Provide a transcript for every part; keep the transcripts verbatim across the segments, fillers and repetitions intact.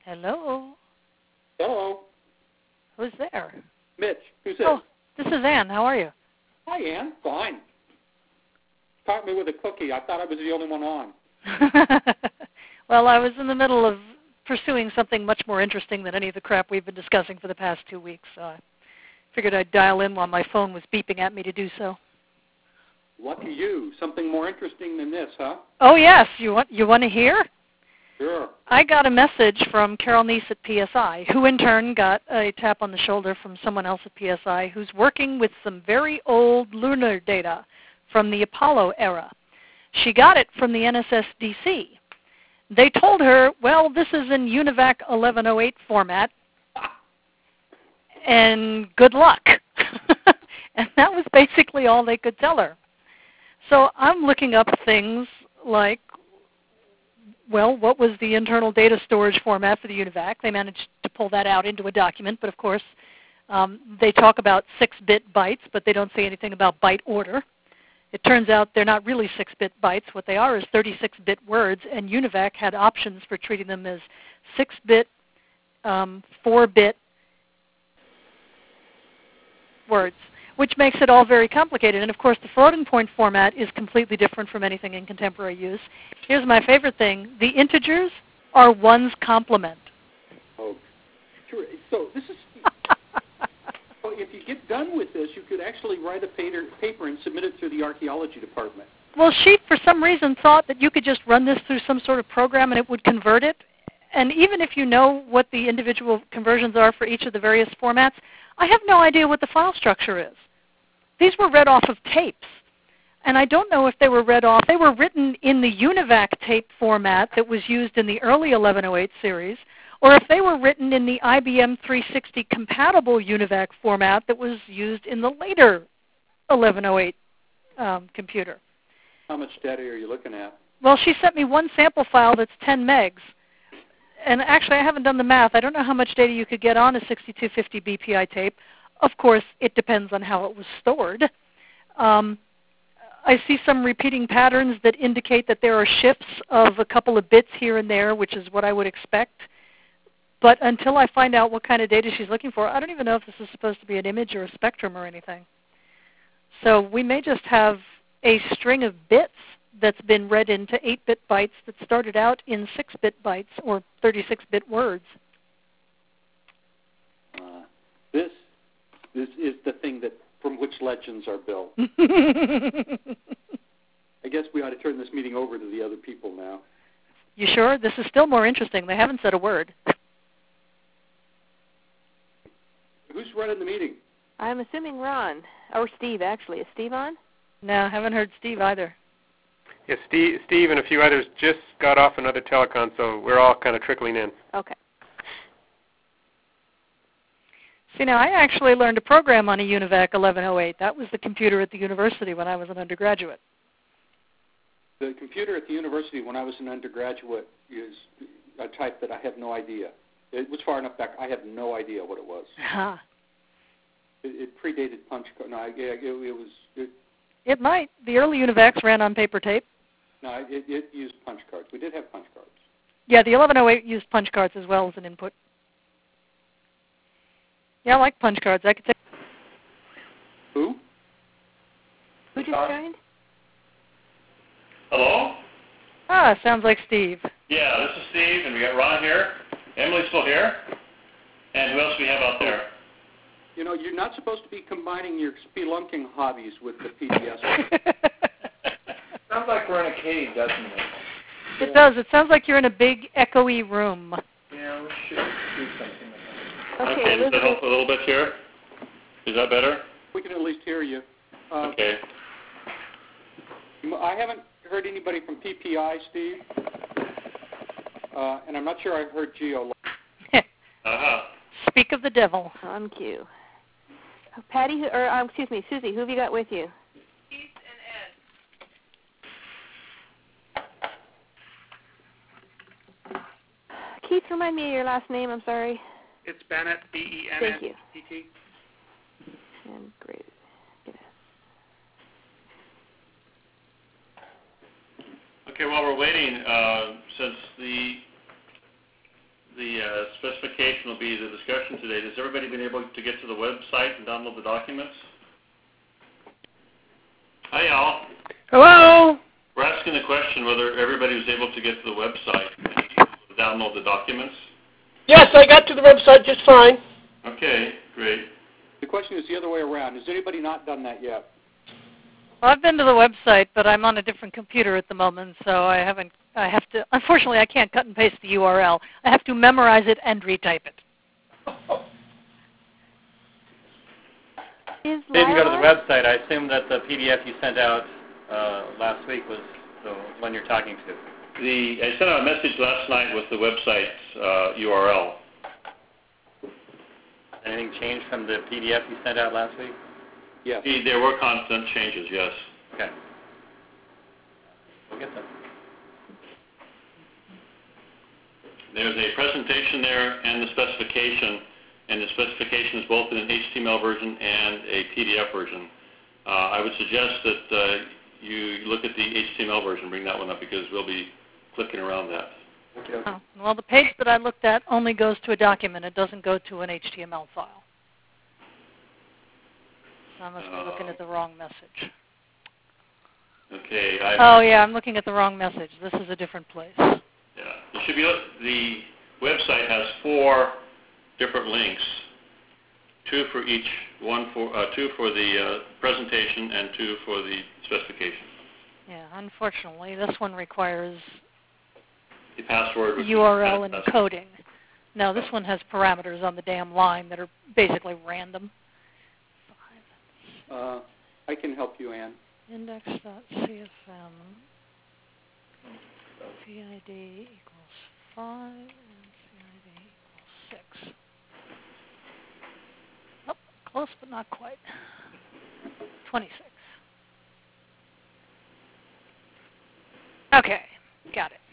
Hello. Hello. Who's there? Mitch. Who's this? Oh, this is Ann. How are you? Hi, Ann. Fine. Caught me with a cookie. I thought I was the only one on. Well, I was in the middle of pursuing something much more interesting than any of the crap we've been discussing for the past two weeks, so I figured I'd dial in while my phone was beeping at me to do so. Lucky you. Something more interesting than this, huh? Oh, yes. You want you want to hear? Sure. I got a message from Carol Neese at P S I, who in turn got a tap on the shoulder from someone else at P S I who's working with some very old lunar data from the Apollo era. She got it from the N S S D C. They told her, well, this is in UNIVAC eleven oh eight format, and good luck. And that was basically all they could tell her. So I'm looking up things like, well, what was the internal data storage format for the UNIVAC? They managed to pull that out into a document, but of course um, they talk about six-bit bytes, but they don't say anything about byte order. It turns out they're not really six-bit bytes. What they are is thirty-six-bit words, and UNIVAC had options for treating them as six-bit, um, four-bit words, which makes it all very complicated. And of course, the floating point format is completely different from anything in contemporary use. Here's my favorite thing. The integers are one's complement. Oh, sure. So this is... so if you get done with this, you could actually write a paper, paper and submit it to the archaeology department. Well, she, for some reason, thought that you could just run this through some sort of program and it would convert it. And even if you know what the individual conversions are for each of the various formats, I have no idea what the file structure is. These were read off of tapes, and I don't know if they were read off. They were written in the UNIVAC tape format that was used in the early eleven oh eight series, or if they were written in the I B M three sixty compatible UNIVAC format that was used in the later eleven oh eight um, computer. How much data are you looking at? Well, she sent me one sample file that's ten megs. And actually, I haven't done the math. I don't know how much data you could get on a sixty-two fifty B P I tape. Of course, it depends on how it was stored. Um, I see some repeating patterns that indicate that there are shifts of a couple of bits here and there, which is what I would expect. But until I find out what kind of data she's looking for, I don't even know if this is supposed to be an image or a spectrum or anything. So we may just have a string of bits that's been read into eight-bit bytes that started out in six-bit bytes or thirty-six-bit words. Uh, this, this is the thing that from which legends are built. I guess we ought to turn this meeting over to the other people now. You sure? This is still more interesting. They haven't said a word. Who's running the meeting? I'm assuming Ron, or Steve, actually. Is Steve on? No, I haven't heard Steve either. Yeah, Steve, Steve and a few others just got off another telecon, so we're all kind of trickling in. Okay. See, now, I actually learned to program on a UNIVAC eleven oh eight. That was the computer at the university when I was an undergraduate. The computer at the university when I was an undergraduate is a type that I have no idea. It was far enough back, I have no idea what it was. Huh. It, it predated punch card. No, it, it, it was... It, it might. The early UNIVACs ran on paper tape. No, it, it used punch cards. We did have punch cards. Yeah, the eleven oh eight used punch cards as well as an input. Yeah, I like punch cards. I could say. Who? Who just joined? Hello? Ah, sounds like Steve. Yeah, this is Steve, and we got Ron here. Emily's still here. And who else do we have out there? You know, you're not supposed to be combining your spelunking hobbies with the P D S. Sounds like we're in a cave, doesn't it? It does. It sounds like you're in a big, echoey room. Yeah, we should do something like that. Okay, Okay, does that help a little bit here? Is that better? We can at least hear you. Uh, Okay. I haven't heard anybody from P P I, Steve. Uh, and I'm not sure I heard Geo. Uh-huh. Speak of the devil. on cue. Patty, or um, excuse me, Susie, who have you got with you? Keith and Ed. Keith, remind me of your last name, I'm sorry. It's Bennett, B E N N E T T. And great. Yes. Okay, while we're waiting, uh, since the the uh, specification will be the discussion today. Has everybody been able to get to the website and download the documents? Hi, Al. Hello. We're asking the question whether everybody was able to get to the website and download the documents. Yes, I got to the website just fine. Okay, great. The question is the other way around. Has anybody not done that yet? Well, I've been to the website, but I'm on a different computer at the moment, so I haven't. I have to. Unfortunately, I can't cut and paste the U R L. I have to memorize it and retype it. Is So you can go to the Lila- website. I assume that the P D F you sent out uh, last week was the one you're talking to. The I sent out a message last night with the website's uh, U R L. Anything changed from the P D F you sent out last week? Yes. The- There were constant changes, yes. Okay. We'll get them. There's a presentation there and the specification, and the specification is both in an H T M L version and a P D F version. Uh, I would suggest that uh, you look at the H T M L version, bring that one up, because we'll be clicking around that. Okay. Oh, well, the page that I looked at only goes to a document. It doesn't go to an H T M L file. So I must be looking at the wrong message. Okay. I, Oh, yeah, I'm looking at the wrong message. This is a different place. Yeah. It should be, the website has four different links, two for each, one for uh, two for the uh, presentation and two for the specification. Yeah, unfortunately, this one requires The password would be U R L password. encoding. No, this one has parameters on the damn line that are basically random. Uh, I can help you, Ann. Index.cfm P I D equals five and P I D equals six. Oh, close but not quite. twenty-six. Okay, got it.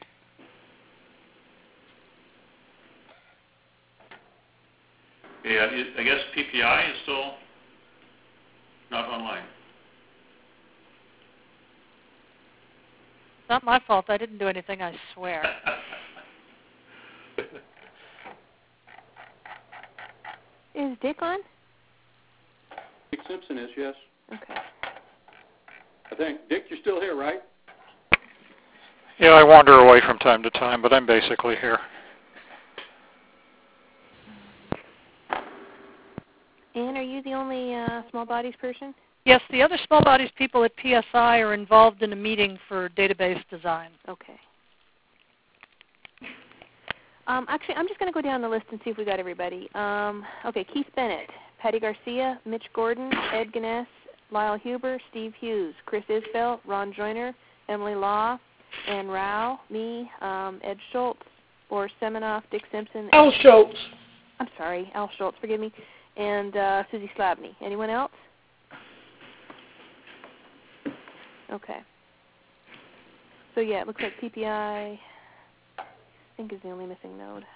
Yeah, I guess P P I is still not online. It's not my fault. I didn't do anything, I swear. Is Dick on? Dick Simpson is, yes. Okay. I think. Dick, you're still here, right? Yeah, I wander away from time to time, but I'm basically here. Ann, are you the only uh, small bodies person? Yes, the other small bodies people at P S I are involved in a meeting for database design. Okay. Um, actually, I'm just going to go down the list and see if we got everybody. Um, okay, Keith Bennett, Patty Garcia, Mitch Gordon, Ed Guinness, Lyle Huber, Steve Hughes, Chris Isbell, Ron Joyner, Emily Law, Ann Rao, me, um, Ed Schultz, Boris Semenoff, Dick Simpson. Al Schultz. I'm sorry, Al Schultz, forgive me, and uh, Susie Slabney. Anyone else? Okay. So yeah, it looks like P P I, I think, is the only missing node.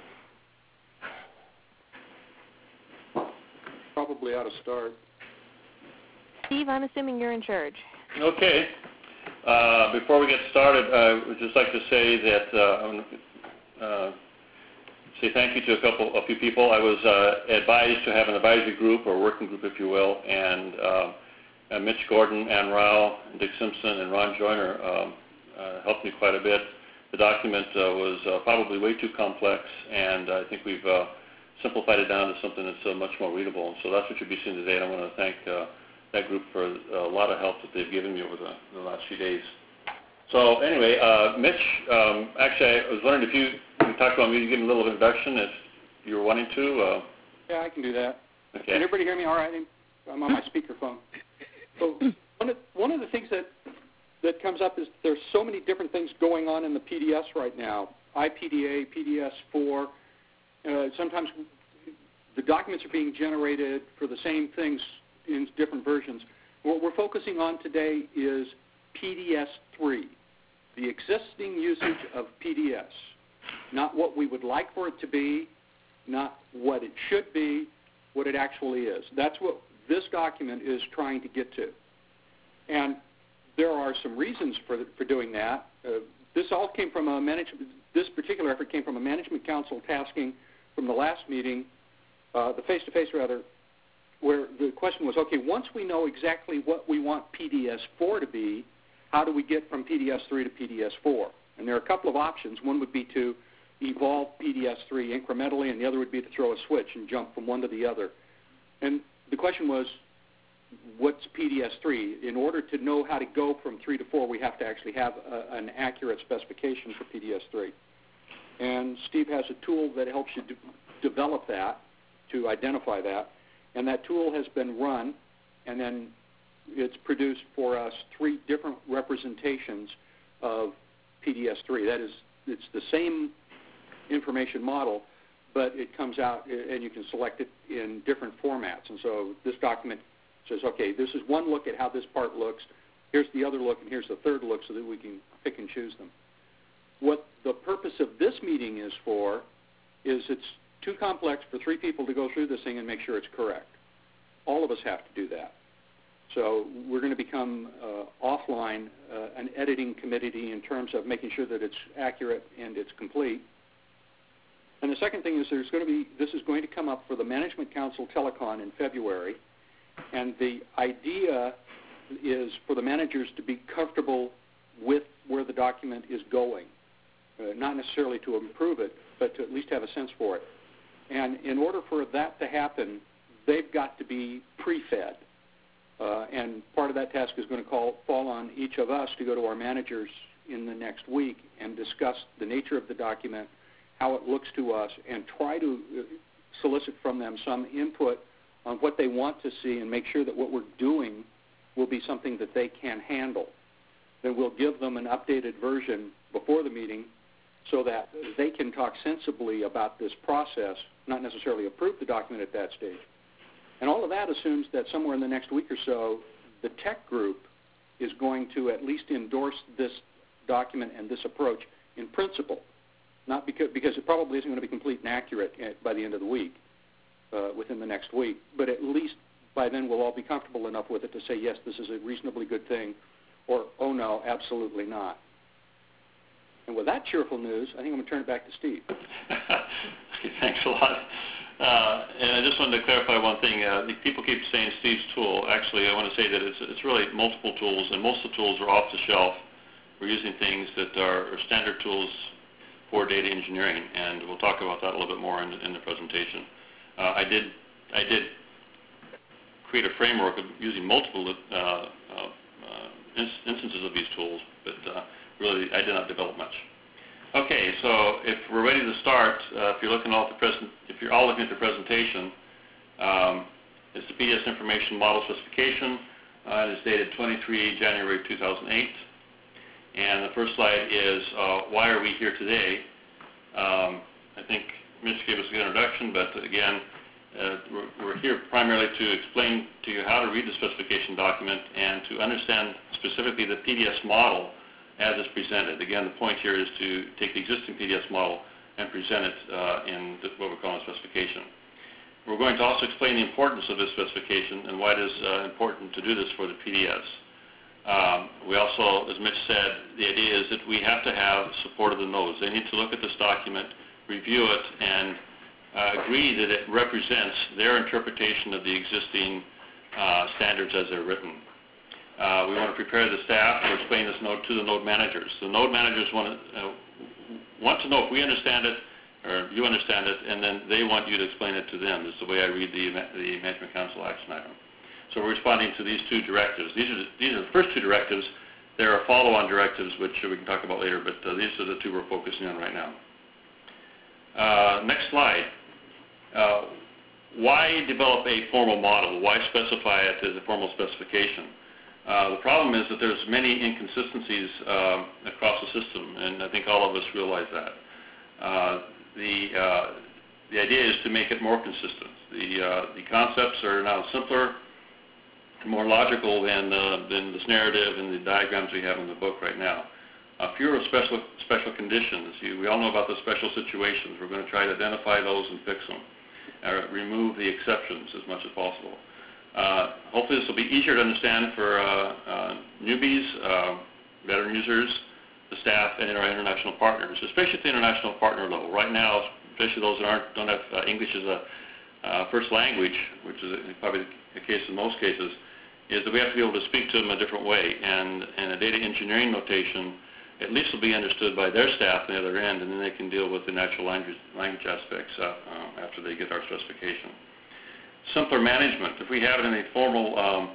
Probably ought to start. Steve, I'm assuming you're in charge. Okay. Uh, before we get started, I would just like to say that uh, I want to uh, say thank you to a couple, a few people. I was uh, advised to have an advisory group or working group, if you will, and uh, uh, Mitch Gordon, Ann Rao, Dick Simpson, and Ron Joyner um, uh, helped me quite a bit. The document uh, was uh, probably way too complex, and I think we've uh, simplified it down to something that's uh, much more readable. And so that's what you'll be seeing today, and I want to thank uh, that group for a lot of help that they've given me over the, the last few days. So anyway, uh, Mitch, um, actually, I was wondering if you, you talked about me, give me a little introduction if you were wanting to. Uh, Yeah, I can do that. okay. Can everybody hear me all right? I'm on my speakerphone. So one of, one of the things that, that comes up is there's so many different things going on in the P D S right now. I P D A, P D S four. Uh, sometimes the documents are being generated for the same things in different versions. What we're focusing on today is P D S three, the existing usage of P D S, not what we would like for it to be, not what it should be, what it actually is. That's what this document is trying to get to. And there are some reasons for, for doing that. Uh, this all came from a management, this particular effort came from a management council tasking from the last meeting, uh, the face-to-face rather, where the question was, okay, once we know exactly what we want P D S four to be, how do we get from P D S three to P D S four? And there are a couple of options. One would be to evolve P D S three incrementally, and the other would be to throw a switch and jump from one to the other. And the question was, what's P D S three? In order to know how to go from three to four, we have to actually have a, an accurate specification for P D S three. And Steve has a tool that helps you de- develop that, to identify that. And that tool has been run, and then it's produced for us three different representations of P D S three. That is, it's the same information model, but it comes out and you can select it in different formats. And so this document says, okay, this is one look at how this part looks, here's the other look, and here's the third look, so that we can pick and choose them. What the purpose of this meeting is for is it's too complex for three people to go through this thing and make sure it's correct. All of us have to do that. So we're going to become uh, offline uh, an editing committee in terms of making sure that it's accurate and it's complete. And the second thing is there's going to be, this is going to come up for the Management Council Telecon in February, and the idea is for the managers to be comfortable with where the document is going, uh, not necessarily to improve it, but to at least have a sense for it. And in order for that to happen, they've got to be pre-fed. Uh, and part of that task is going to call, fall on each of us to go to our managers in the next week and discuss the nature of the document, how it looks to us, and try to solicit from them some input on what they want to see and make sure that what we're doing will be something that they can handle. Then we'll give them an updated version before the meeting so that they can talk sensibly about this process, not necessarily approve the document at that stage. And all of that assumes that somewhere in the next week or so, the tech group is going to at least endorse this document and this approach in principle, not because, because it probably isn't going to be complete and accurate at, by the end of the week, uh, within the next week, but at least by then we'll all be comfortable enough with it to say, yes, this is a reasonably good thing, or, oh, no, absolutely not. And with that cheerful news, I think I'm going to turn it back to Steve. Thanks a lot. Uh, and I just wanted to clarify one thing. Uh, people keep saying Steve's tool. Actually, I want to say that it's, it's really multiple tools, and most of the tools are off the shelf. We're using things that are, are standard tools for data engineering, and we'll talk about that a little bit more in, in the presentation. Uh, I did I did create a framework of using multiple uh, uh, ins- instances of these tools, but uh, really I did not develop much. Okay, so if we're ready to start, uh, if you're looking at the present, if you're all looking at the presentation, um, it's the P D S Information Model Specification. Uh, it is dated twenty-three January two thousand eight, and the first slide is uh, why are we here today? Um, I think Mitch gave us a good introduction, but again, uh, we're, we're here primarily to explain to you how to read the specification document and to understand specifically the P D S model as it's presented. Again, the point here is to take the existing P D S model and present it uh, in what we're calling a specification. We're going to also explain the importance of this specification and why it is uh, important to do this for the P D S. Um, we also, as Mitch said, the idea is that we have to have support of the nodes. They need to look at this document, review it, and uh, agree that it represents their interpretation of the existing uh, standards as they're written. Uh, we want to prepare the staff to explain this node to the node managers. The node managers want to, uh, want to know if we understand it or you understand it, and then they want you to explain it to them. This is the way I read the, the Management Council action item. So we're responding to these two directives. These are the, these are the first two directives. There are follow-on directives, which we can talk about later, but uh, these are the two we're focusing on right now. Uh, next slide. Uh, why develop a formal model? Why specify it as a formal specification? Uh, the problem is that there's many inconsistencies um, across the system, and I think all of us realize that. Uh, the, uh, the idea is to make it more consistent. The, uh, the concepts are now simpler, more logical than, uh, than this narrative and the diagrams we have in the book right now. Uh, fewer special, special conditions. You, we all know about the special situations. We're going to try to identify those and fix them, uh, remove the exceptions as much as possible. Uh, hopefully this will be easier to understand for uh, uh, newbies, uh, veteran users, the staff and our international partners, especially at the international partner level. Right now, especially those that aren't, don't have uh, English as a uh, first language, which is probably the case in most cases, is that we have to be able to speak to them a different way. And, and a data engineering notation at least will be understood by their staff on the other end, and then they can deal with the natural language, language aspects uh, uh, after they get our specification. Simpler management. If we have it in a formal um,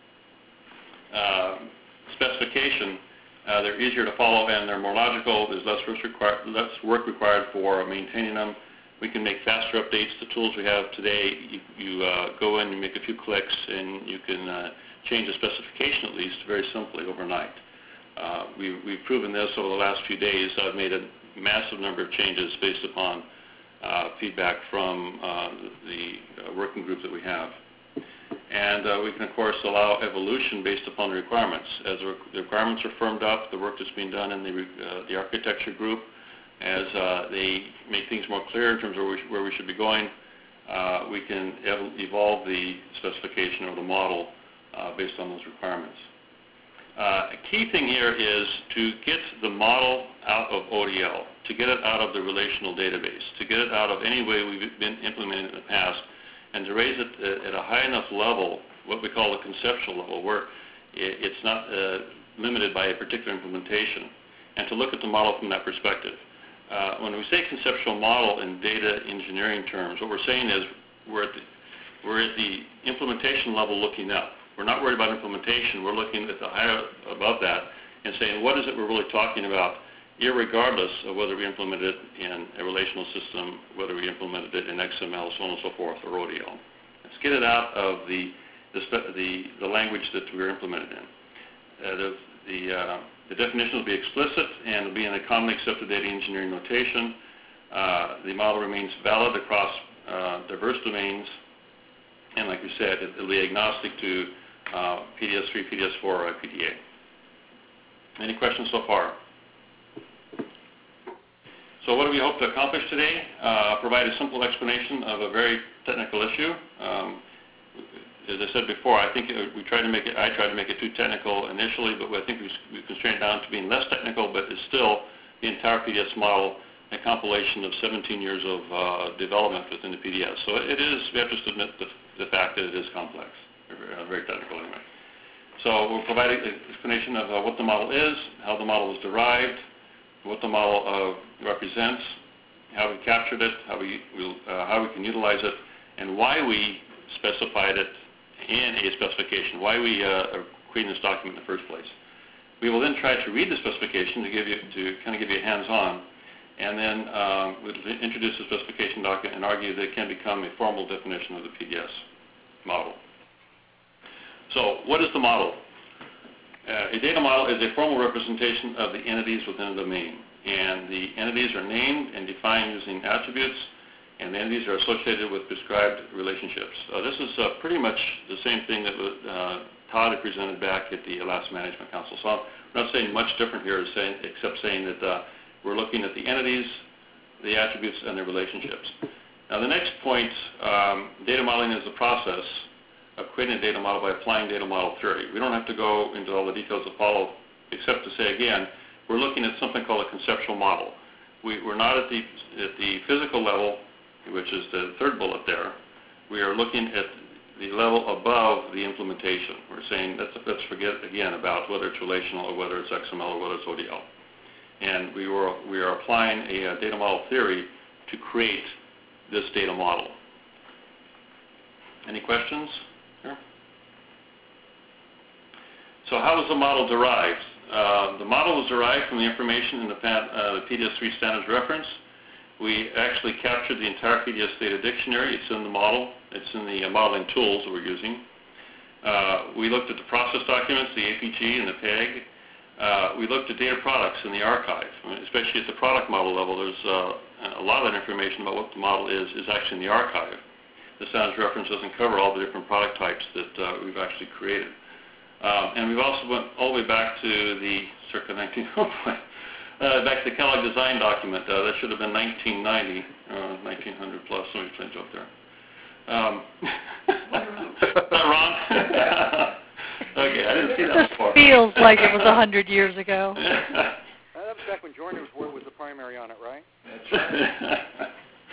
uh, specification, uh, they're easier to follow and they're more logical. There's less, requir- less work required for maintaining them. We can make faster updates. The tools we have today, you, you uh, go in, you make a few clicks, and you can uh, change the specification at least very simply overnight. Uh, we, we've proven this over the last few days. I've made a massive number of changes based upon uh, feedback from uh, the uh, working group that we have. And uh, we can, of course, allow evolution based upon the requirements. As the, re- the requirements are firmed up, the work that's being done in the, re- uh, the architecture group, as uh, they make things more clear in terms of where we, sh- where we should be going, uh, we can ev- evolve the specification or the model uh, based on those requirements. Uh, a key thing here is to get the model out of O D L, to get it out of the relational database, to get it out of any way we've been implementing it in the past, and to raise it at a high enough level, what we call the conceptual level, where it's not uh, limited by a particular implementation, and to look at the model from that perspective. Uh, when we say conceptual model in data engineering terms, what we're saying is we're at the, we're at the implementation level looking up. We're not worried about implementation. We're looking at the higher above that and saying, what is it we're really talking about, irregardless of whether we implemented it in a relational system, whether we implemented it in X M L, so on and so forth, or O D L. Let's get it out of the the, the, the language that we're implemented in. Uh, the, the, uh, the definition will be explicit and will be in a commonly accepted data engineering notation. Uh, the model remains valid across uh, diverse domains, and like we said, it will be agnostic to uh, P D S three, P D S four, or I P D A. Any questions so far? So what do we hope to accomplish today? Uh, provide a simple explanation of a very technical issue. Um, as I said before, I think it, we tried to make it, I tried to make it too technical initially, but I think we, we constrained it down to being less technical, but it's still the entire P D S model, a compilation of seventeen years of uh, development within the P D S. So it is, we have to admit the, the fact that it is complex, very, very technical anyway. So we'll provide an explanation of uh, what the model is, how the model was derived, what the model uh, represents, how we captured it, how we, we'll, uh, how we can utilize it, and why we specified it in a specification, why we uh, are creating this document in the first place. We will then try to read the specification to give you, to kind of give you a hands-on, and then uh, we'll introduce the specification document and argue that it can become a formal definition of the P D S model. So what is the model? Uh, a data model is a formal representation of the entities within a domain, and the entities are named and defined using attributes, and the entities are associated with prescribed relationships. Uh, this is uh, pretty much the same thing that uh, Todd had presented back at the Elastic Management Council. So I'm not saying much different here, saying, except saying that uh, we're looking at the entities, the attributes, and their relationships. Now the next point, um, data modeling is the process of creating a data model by applying data model theory. We don't have to go into all the details that follow, except to say again, we're looking at something called a conceptual model. We, we're not at the, at the physical level, which is the third bullet there. We are looking at the level above the implementation. We're saying, let's, let's forget again about whether it's relational or whether it's X M L or whether it's O D L. And we, were, we are applying a, a data model theory to create this data model. Any questions? So how was the model derived? Uh, the model was derived from the information in the, uh, the P D S three standards reference. We actually captured the entire P D S data dictionary. It's in the model. It's in the uh, modeling tools that we're using. Uh, we looked at the process documents, the A P G and the P E G. Uh, we looked at data products in the archive, I mean, especially at the product model level. There's uh, a lot of that information about what the model is is actually in the archive. The standards reference doesn't cover all the different product types that uh, we've actually created. Um, and we've also went all the way back to the circa nineteen oh, uh, back to the Kellogg design document. Uh, that should have been nineteen ninety, uh, nineteen hundred plus. Somebody's playing joke there. Um, is that wrong? Okay, I didn't see that This before. feels like it was a hundred years ago. That back when Joiner's Word was the primary on it, right? That's right.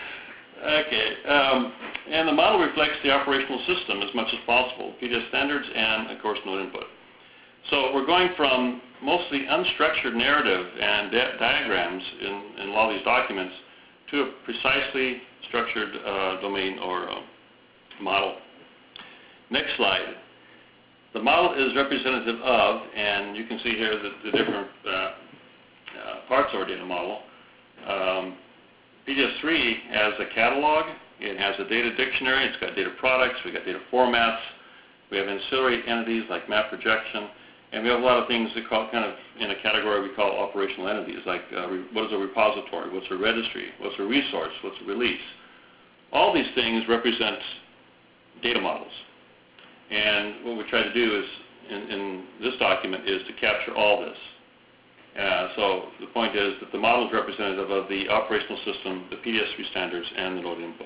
Okay. Um, and the model reflects the operational system as much as possible, P D S standards and, of course, node input. So we're going from mostly unstructured narrative and di- diagrams in, in a lot of these documents to a precisely structured uh, domain or uh, model. Next slide. The model is representative of, and you can see here the, the different uh, uh, parts of our data model. Um, P D S three has a catalog, it has a data dictionary, it's got data products, we've got data formats, we have ancillary entities like map projection, and we have a lot of things that call kind of in a category we call operational entities, like uh, re- what is a repository, what's a registry, what's a resource, what's a release. All these things represent data models. And what we try to do is, in, in this document, is to capture all this. Uh, so the point is that the model is representative of the operational system, the P D S three standards, and the node input.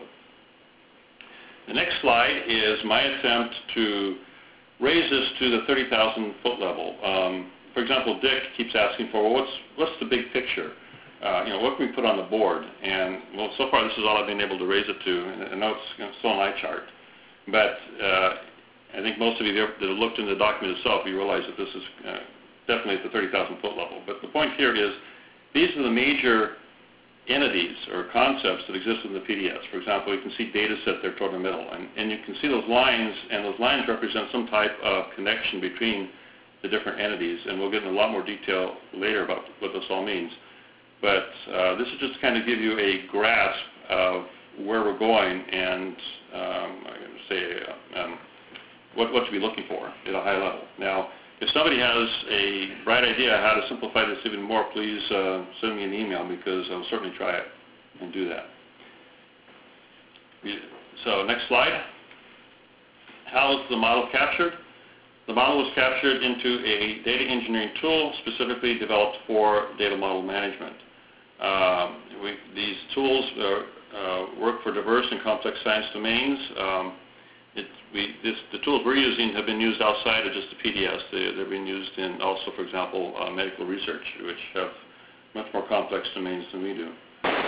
The next slide is my attempt to raise this to the thirty thousand foot level. Um, for example, Dick keeps asking for, well, what's, what's the big picture? Uh, you know, what can we put on the board? And, well, so far this is all I've been able to raise it to, and I know it's, you know, still an eye chart. But uh, I think most of you that have looked into the document itself, you realize that this is uh, definitely at the thirty thousand foot level. But the point here is these are the major entities or concepts that exist in the P D S. For example, you can see data set there toward the middle, and, and you can see those lines, and those lines represent some type of connection between the different entities, and we'll get into a lot more detail later about what this all means. But uh, this is just to kind of give you a grasp of where we're going and um, I'm going to say uh, um, what, what to be looking for at a high level. Now, if somebody has a bright idea how to simplify this even more, please uh, send me an email because I'll certainly try it and do that. So next slide. How is the model captured? The model was captured into a data engineering tool specifically developed for data model management. Um, we, these tools uh, uh, work for diverse and complex science domains. Um, It, we, this, the tools we're using have been used outside of just the P D S. They, they're being used in also, for example, uh, medical research, which have much more complex domains than we do.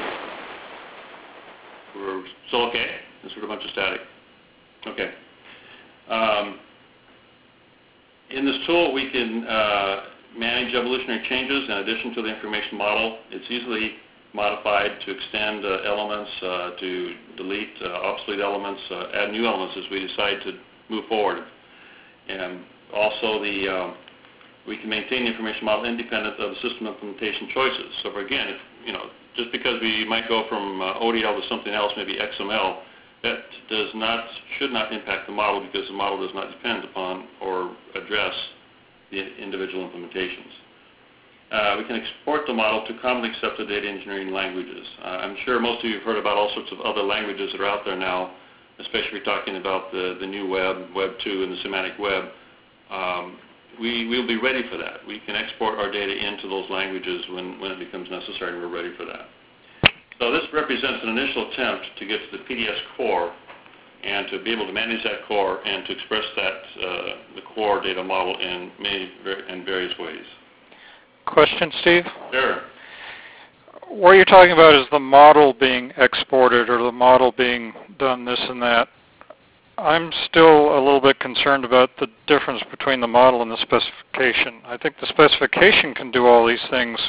We're still okay? It's sort of a bunch of static. Okay. Um, in this tool, we can uh, manage evolutionary changes in addition to the information model. It's easily modified to extend uh, elements, uh, to delete uh, obsolete elements, uh, add new elements as we decide to move forward. And also the, uh, we can maintain the information model independent of the system implementation choices. So for again, if, you know, just because we might go from uh, O D L to something else, maybe X M L, that does not, should not impact the model because the model does not depend upon or address the individual implementations. Uh, we can export the model to commonly accepted data engineering languages. Uh, I'm sure most of you have heard about all sorts of other languages that are out there now, especially if you're talking about the, the new web, Web two, and the semantic web. Um, we will be ready for that. We can export our data into those languages when, when it becomes necessary, and we're ready for that. So this represents an initial attempt to get to the P D S core and to be able to manage that core and to express that, uh, the core data model in many in various ways. Question, Steve? Sure. What you're talking about is the model being exported or the model being done this and that. I'm still a little bit concerned about the difference between the model and the specification. I think the specification can do all these things.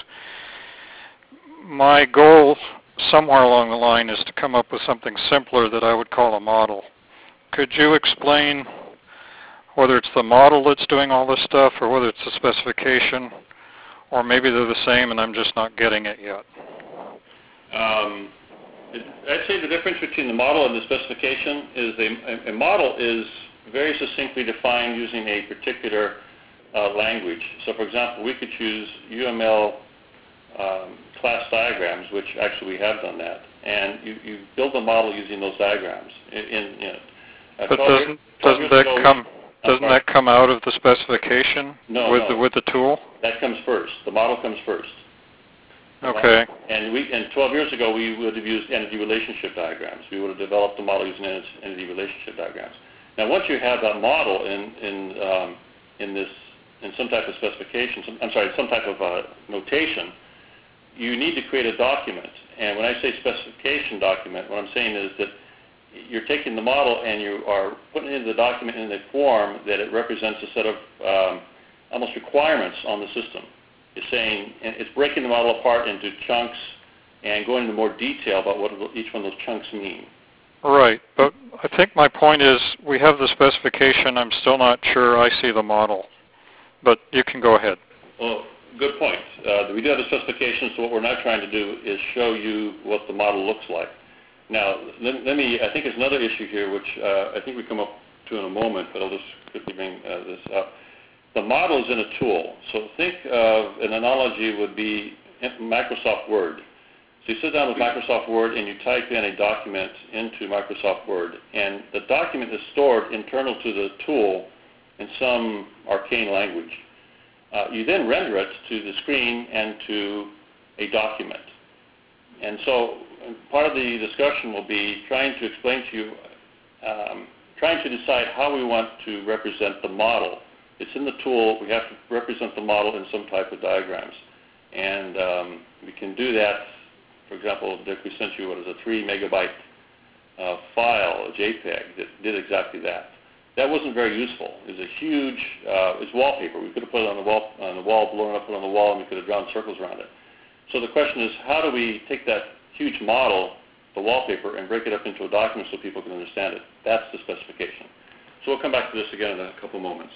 My goal somewhere along the line is to come up with something simpler that I would call a model. Could you explain whether it's the model that's doing all this stuff or whether it's the specification? Or maybe they're the same and I'm just not getting it yet. Um, it, I'd say the difference between the model and the specification is a, a model is very succinctly defined using a particular uh, language. So for example, we could choose U M L um, class diagrams, which actually we have done that. And you, you build a model using those diagrams. In, in, you know, uh, but doesn't, doesn't that ago, come... Doesn't that come out of the specification no, with no. the with the tool? That comes first. The model comes first. Okay. And we and twelve years ago we would have used entity relationship diagrams. We would have developed the model using entity relationship diagrams. Now, once you have that model in in um, in this in some type of specification, some, I'm sorry, some type of uh, notation, you need to create a document. And when I say specification document, what I'm saying is that you're taking the model and you are putting it into the document in a form that it represents a set of um, almost requirements on the system. It's saying, and it's breaking the model apart into chunks and going into more detail about what each one of those chunks mean. Right, but I think my point is we have the specification. I'm still not sure I see the model, but you can go ahead. Well, good point. Uh, we do have the specification, so what we're now trying to do is show you what the model looks like. Now, let, let me, I think there's another issue here, which uh, I think we come up to in a moment, but I'll just quickly bring uh, this up. The model is in a tool. So think of an analogy would be Microsoft Word. So you sit down with Microsoft Word and you type in a document into Microsoft Word, and the document is stored internal to the tool in some arcane language. Uh, you then render it to the screen and to a document. And so part of the discussion will be trying to explain to you, um, trying to decide how we want to represent the model. It's in the tool. We have to represent the model in some type of diagrams. And um, we can do that. For example, Dick, we sent you what is a three megabyte uh, file, a JPEG, that did exactly that. That wasn't very useful. It was a huge, uh, it's wallpaper. We could have put it on the wall, on the wall, blown up it on the wall, and we could have drawn circles around it. So the question is, how do we take that huge model, the wallpaper, and break it up into a document so people can understand it? That's the specification. So we'll come back to this again in a couple moments.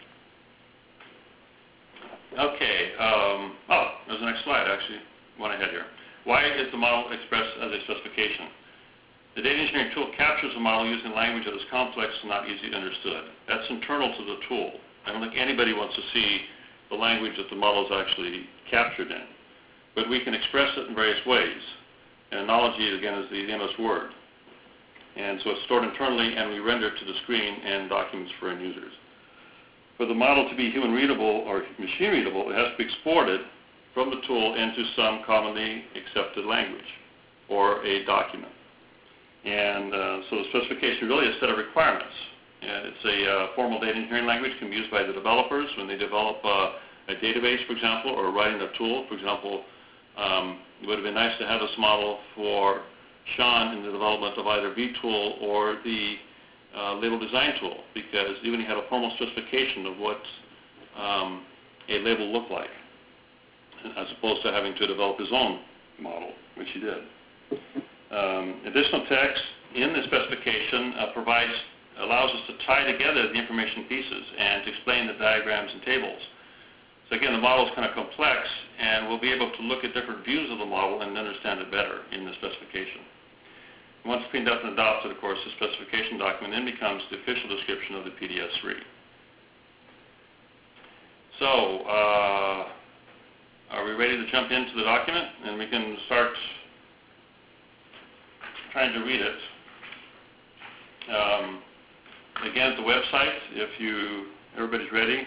Okay. Um, oh, there's the next slide, actually. One ahead here. Why is the model expressed as a specification? The data engineering tool captures the model using language that is complex and not easily understood. That's internal to the tool. I don't think anybody wants to see the language that the model is actually captured in. But we can express it in various ways. And analogy, again, is the M S Word. And so it's stored internally, and we render it to the screen and documents for end users. For the model to be human readable or machine readable, it has to be exported from the tool into some commonly accepted language or a document. And uh, so the specification is really a set of requirements. And it's a uh, formal data engineering language, can be used by the developers when they develop uh, a database, for example, or writing a tool. For example, um, it would have been nice to have this model for Sean in the development of either vTool or the uh, label design tool, because even he had a formal specification of what um, a label looked like, as opposed to having to develop his own model, which he did. Um, additional text in the specification uh, provides, allows us to tie together the information pieces and to explain the diagrams and tables. So again, the model is kind of complex, and we'll be able to look at different views of the model and understand it better in the specification. Once cleaned up and adopted, of course, the specification document then becomes the official description of the P D S three. So, uh, are we ready to jump into the document? And we can start trying to read it. Um, again, at the website, if you, everybody's ready.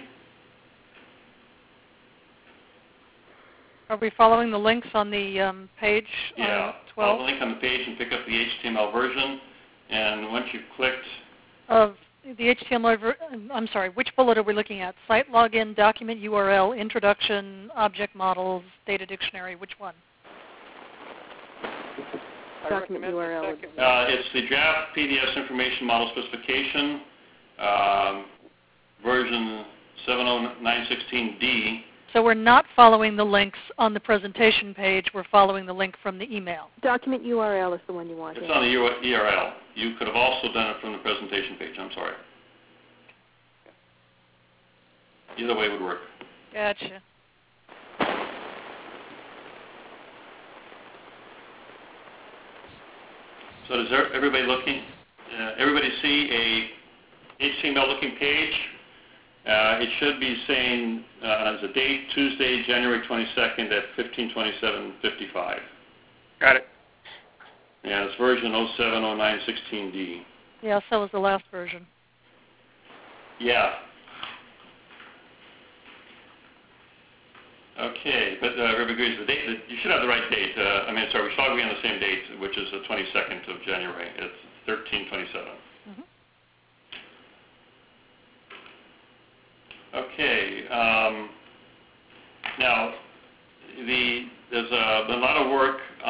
Are we following the links on the um, page Yeah, uh, follow twelve? the link on the page and pick up the H T M L version. And once you've clicked, Of the H T M L, ver- I'm sorry, which bullet are we looking at? Site login, document U R L, introduction, object models, data dictionary, which one? Document U R L. uh, it's the draft P D S information model specification, um, version seven oh nine sixteen D. So we're not following the links on the presentation page. We're following the link from the email. Document U R L is the one you want. It's here. on the U R L. You could have also done it from the presentation page. I'm sorry. Either way would work. Gotcha. So does there, everybody looking? Uh, everybody see a H T M L looking page? Uh, it should be saying uh, as a date Tuesday, January twenty-second at fifteen twenty-seven fifty-five. Got it. Yeah, it's version oh seven oh nine sixteen D. Yeah, so was the last version. Yeah. Okay, but uh, everybody agrees the date. The, you should have the right date. Uh, I mean, sorry, we should all be on the same date, which is the twenty-second of January. It's thirteen twenty-seven. Mm-hmm. Okay. Um, now, the there's a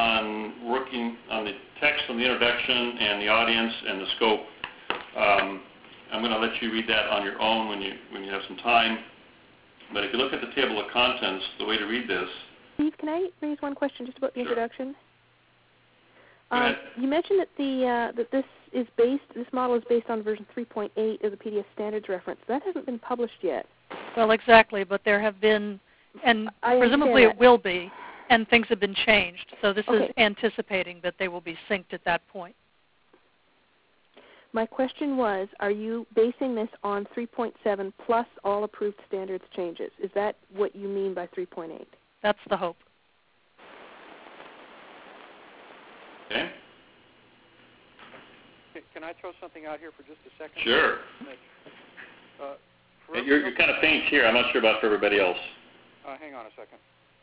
on working on the text on the introduction and the audience and the scope. Um, I'm going to let you read that on your own when you when you have some time. But if you look at the table of contents, the way to read this. Steve, can I raise one question just about the Sure. introduction? Go Um, ahead. you mentioned that the uh, that this is based this model is based on version three point eight of the P D F standards reference. That hasn't been published yet. Well, exactly, but there have been, and I presumably understand it will be, and things have been changed. So this Okay. is anticipating that they will be synced at that point. My question was, are you basing this on three point seven plus all approved standards changes? Is that what you mean by three point eight? That's the hope. Okay. Can I throw something out here for just a second? Sure. Uh, for You're, you're kind of faint here. I'm not sure about for everybody else. uh, hang on a second.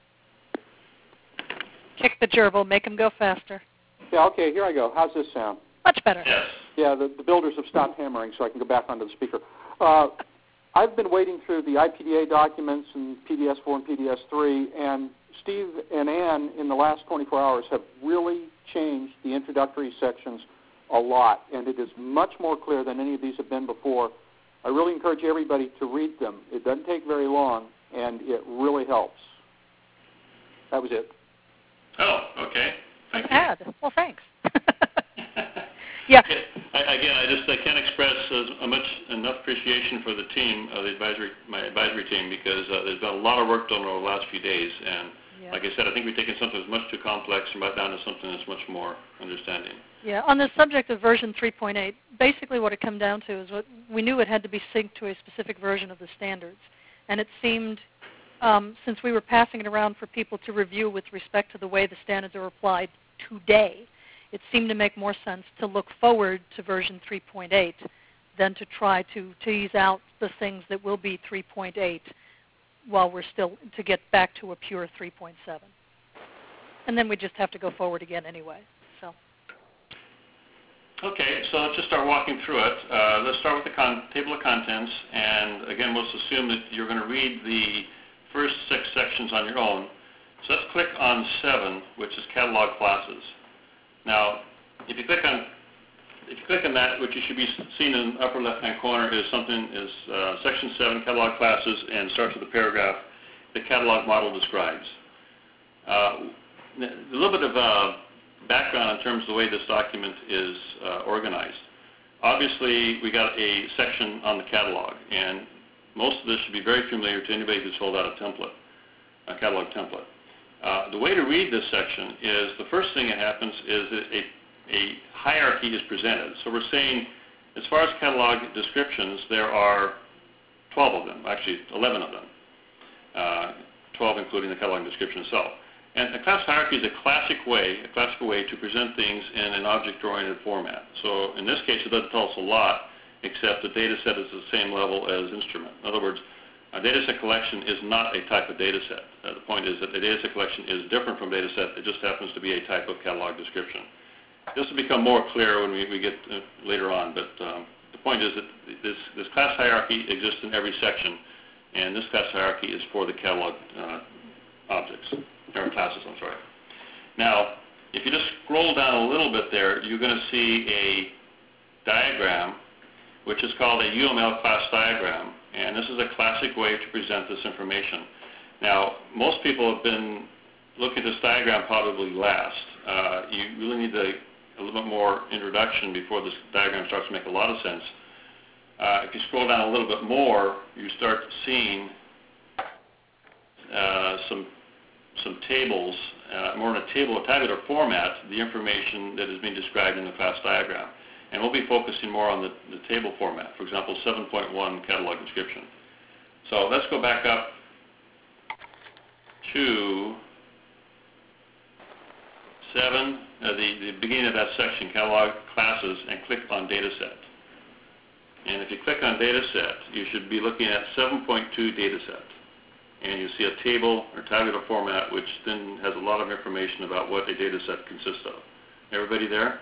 Kick the gerbil, make them go faster. Yeah, okay, here I go. How's this sound? Much better. Yes. Yeah, the, the builders have stopped hammering, so I can go back onto the speaker. Uh, I've been wading through the I P D A documents and P D S four and P D S three, and Steve and Ann in the last twenty-four hours have really changed the introductory sections a lot, and it is much more clear than any of these have been before. I really encourage everybody to read them. It doesn't take very long, and it really helps. That was it. Oh, okay. Thank you. Ad. Well, thanks. Yeah. I, again, I just I can't express as a much enough appreciation for the team, uh, the advisory, my advisory team, because uh, there's been a lot of work done over the last few days, and Yeah. like I said, I think we've taken something that's much too complex and brought down to something that's much more understanding. Yeah, on the subject of version three point eight, basically what it came down to is what we knew it had to be synced to a specific version of the standards. And it seemed, um, since we were passing it around for people to review with respect to the way the standards are applied today, it seemed to make more sense to look forward to version three point eight than to try to tease out the things that will be three point eight while we're still, to get back to a pure three point seven. And then we just have to go forward again anyway. So. Okay, so let's just start walking through it. Uh, let's start with the con- table of contents, and again, let's assume that you're going to read the first six sections on your own. So let's click on seven, which is catalog classes. Now, if you click on if you click on that, what you should be seeing in the upper left-hand corner is something is uh, section seven, catalog classes, and starts with the paragraph the catalog model describes. Uh, a little bit of uh, background in terms of the way this document is uh, organized. Obviously, we got a section on the catalog, and most of this should be very familiar to anybody who's filled out a template, a catalog template. Uh, the way to read this section is the first thing that happens is that a, a hierarchy is presented. So we're saying, as far as catalog descriptions, there are twelve of them, actually eleven of them, uh, twelve including the catalog description itself. And a class hierarchy is a classic way, a classical way to present things in an object-oriented format. So in this case, it doesn't tell us a lot, except the data set is the same level as instrument. In other words, a data set collection is not a type of data set. Uh, the point is that the data set collection is different from data set. It just happens to be a type of catalog description. This will become more clear when we, we get uh, later on, but um, the point is that this, this class hierarchy exists in every section, and this class hierarchy is for the catalog uh, objects, or classes, I'm sorry. Now, if you just scroll down a little bit there, you're going to see a diagram, which is called a U M L class diagram. And this is a classic way to present this information. Now, most people have been looking at this diagram probably last. Uh, you really need a, a little bit more introduction before this diagram starts to make a lot of sense. Uh, if you scroll down a little bit more, you start seeing uh, some some tables, uh, more in a table, a tabular format, the information that is being described in the class diagram. And we'll be focusing more on the, the table format, for example, seven point one catalog description. So let's go back up to seven, uh, the, the beginning of that section, catalog classes, and click on data set. And if you click on data set, you should be looking at seven point two data set. And you see a table or tabular format, which then has a lot of information about what a data set consists of. Everybody there?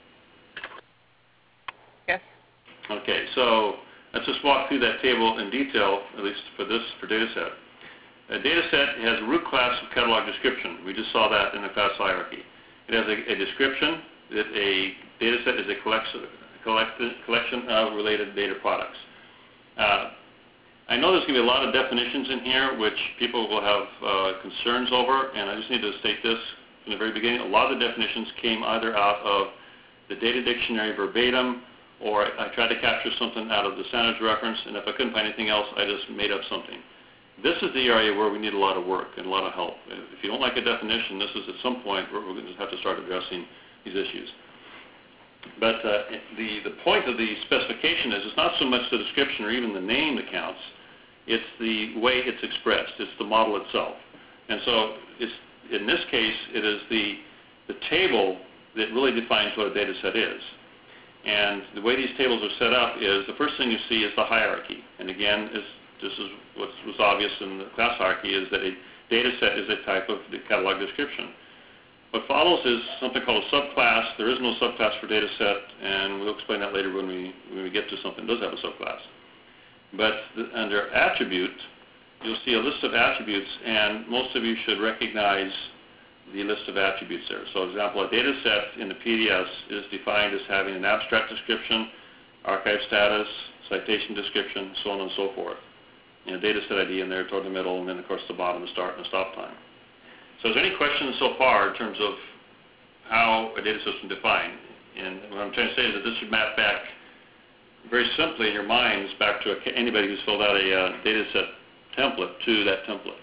Yes. Okay, so let's just walk through that table in detail, at least for this for data set. A data set has a root class of catalog description. We just saw that in the class hierarchy. It has a, a description that a data set is a collection, collection of related data products. Uh, I know there's going to be a lot of definitions in here which people will have uh, concerns over, and I just need to state this from the very beginning. A lot of the definitions came either out of the data dictionary verbatim, or I tried to capture something out of the standards reference, and if I couldn't find anything else, I just made up something. This is the area where we need a lot of work and a lot of help. If you don't like a definition, this is at some point where we're going to have to start addressing these issues. But uh, the, the point of the specification is it's not so much the description or even the name that counts. It's the way it's expressed. It's the model itself. And so it's, in this case, it is the, the table that really defines what a data set is. And the way these tables are set up is the first thing you see is the hierarchy. And again, is, this is what was obvious in the class hierarchy, is that a data set is a type of catalog description. What follows is something called a subclass. There is no subclass for data set, and we'll explain that later when we, when we get to something that does have a subclass. But the, under attribute, you'll see a list of attributes, and most of you should recognize the list of attributes there. So, for example, a data set in the P D S is defined as having an abstract description, archive status, citation description, so on and so forth. And a data set I D in there toward the middle, and then, of course, the bottom, the start and the stop time. So is there any questions so far in terms of how a data system is defined? And what I'm trying to say is that this should map back very simply in your minds back to a, anybody who's filled out a uh, data set template to that template.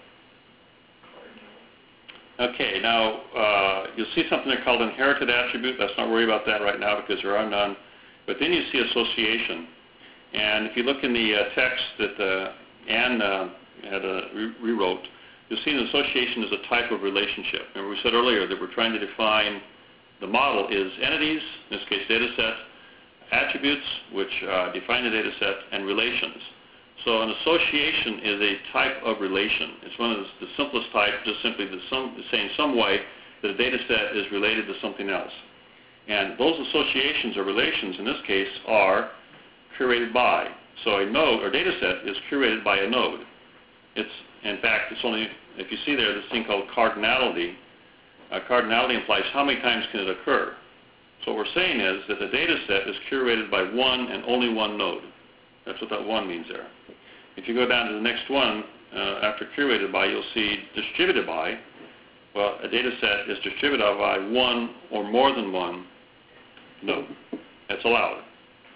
Okay, now uh, you'll see something there called inherited attribute. Let's not worry about that right now because there are none. But then you see association. And if you look in the uh, text that uh, Anne uh, had uh, re rewrote, you'll see an association is a type of relationship. Remember we said earlier that we're trying to define, the model is entities, in this case data set, attributes, which uh, define the data set, and relations. So an association is a type of relation. It's one of the, the simplest types, just simply the some, saying some way that a data set is related to something else. And those associations or relations in this case are curated by. So a node or data set is curated by a node. It's, in fact, it's only, if you see there this thing called cardinality, uh, cardinality implies how many times can it occur. So what we're saying is that the data set is curated by one and only one node. That's what that one means there. If you go down to the next one, uh, after curated by, you'll see distributed by. Well, a data set is distributed by one or more than one node. That's allowed.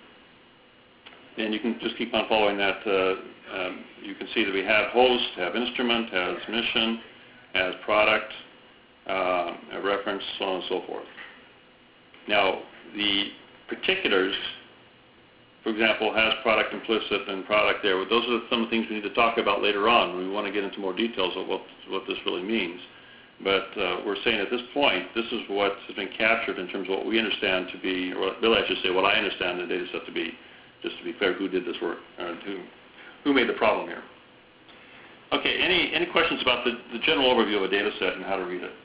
And you can just keep on following that. Uh, um, you can see that we have host, have instrument, has mission, has product, uh, a reference, so on and so forth. Now, the particulars, for example, has product implicit and product there. Those are some of the things we need to talk about later on. We want to get into more details of what, what this really means. But uh, we're saying at this point, this is what has been captured in terms of what we understand to be, or really I should say what I understand the data set to be, just to be clear who did this work, or who, who made the problem here. Okay, any, any questions about the, the general overview of a data set and how to read it?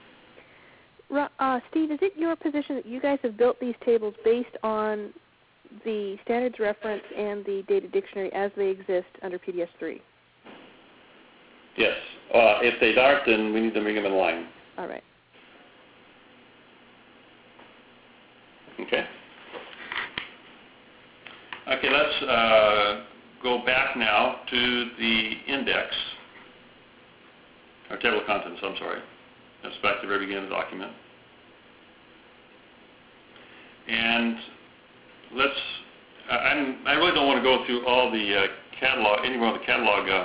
Uh, Steve, is it your position that you guys have built these tables based on the standards reference and the data dictionary as they exist under P D S three? Yes. Uh, if they aren't, then we need to bring them in line. All right. Okay. Okay, let's uh, go back now to the index, or table of contents, I'm sorry. That's back to the very beginning of the document. And let's, I, I'm, I really don't want to go through all the uh, catalog, any more of the catalog uh,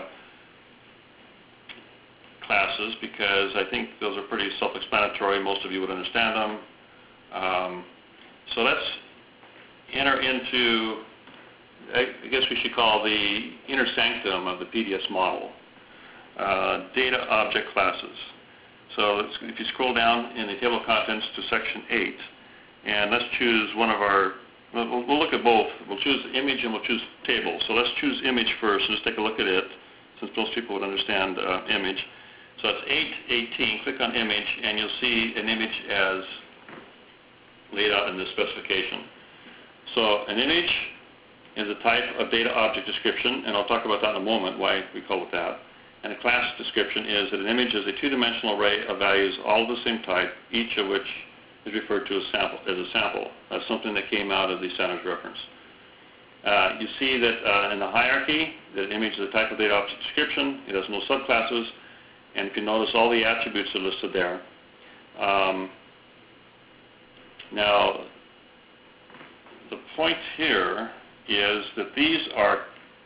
classes because I think those are pretty self-explanatory. Most of you would understand them. Um, so let's enter into, I guess we should call the inner sanctum of the P D S model, uh, data object classes. So let's, if you scroll down in the table of contents to section eight, and let's choose one of our, we'll, we'll look at both. We'll choose image and we'll choose table. So let's choose image first and just take a look at it, since most people would understand uh, image. So it's eight eighteen, click on image, and you'll see an image as laid out in this specification. So an image is a type of data object description, and I'll talk about that in a moment, why we call it that. And a class description is that an image is a two-dimensional array of values all of the same type, each of which is referred to as sample as a sample. That's something that came out of the standards reference. Uh, you see that uh, in the hierarchy, the image is a type of data object description. It has no subclasses, and you can notice all the attributes are listed there. Um, now, the point here is that these are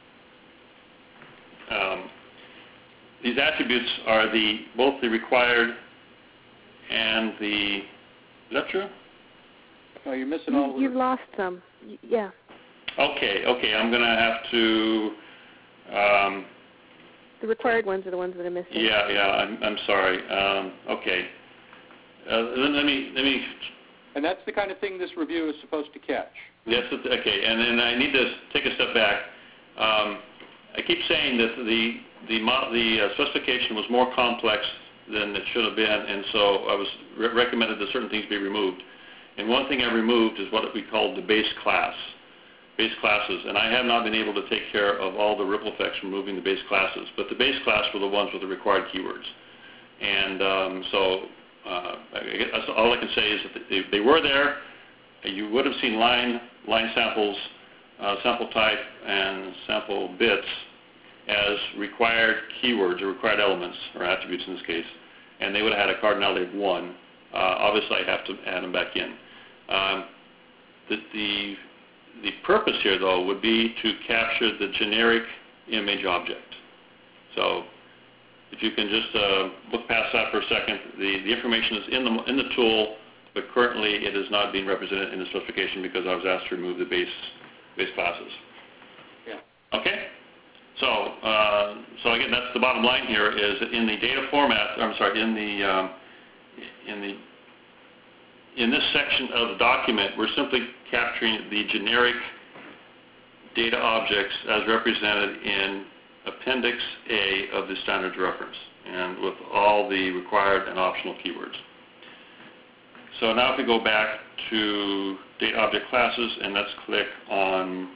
um, these attributes are the both the required and the. Is that true? No, you're missing all You, of you've the, lost some. Y- yeah. Okay, okay. I'm going to have to. Um, The required ones are the ones that are missing. yeah, yeah. I'm, I'm sorry. Um, okay. Uh, let, let me let me. and that's the kind of thing this review is supposed to catch. Yes. Okay. And then I need to take a step back. Um, I keep saying that the the mo- the uh, specification was more complex than it should have been, and so I was re- recommended that certain things be removed. And one thing I removed is what we called the base class, base classes. And I have not been able to take care of all the ripple effects from removing the base classes. But the base class were the ones with the required keywords. And um, so uh, I guess that's all I can say is that they, they were there. You would have seen line line samples, uh, sample type, and sample bits as required keywords or required elements or attributes in this case. And they would have had a cardinality of one. Uh, obviously, I have to add them back in. Um, the, the, the purpose here, though, would be to capture the generic image object. So if you can just uh, look past that for a second, the, the information is in the, in the tool, but currently it is not being represented in the specification because I was asked to remove the base, base classes. Yeah. Okay? So, uh, so again, that's the bottom line here is that in the data format, I'm sorry, in the, um, in the, in this section of the document, we're simply capturing the generic data objects as represented in Appendix A of the standards reference, and with all the required and optional keywords. So now if we go back to data object classes, and let's click on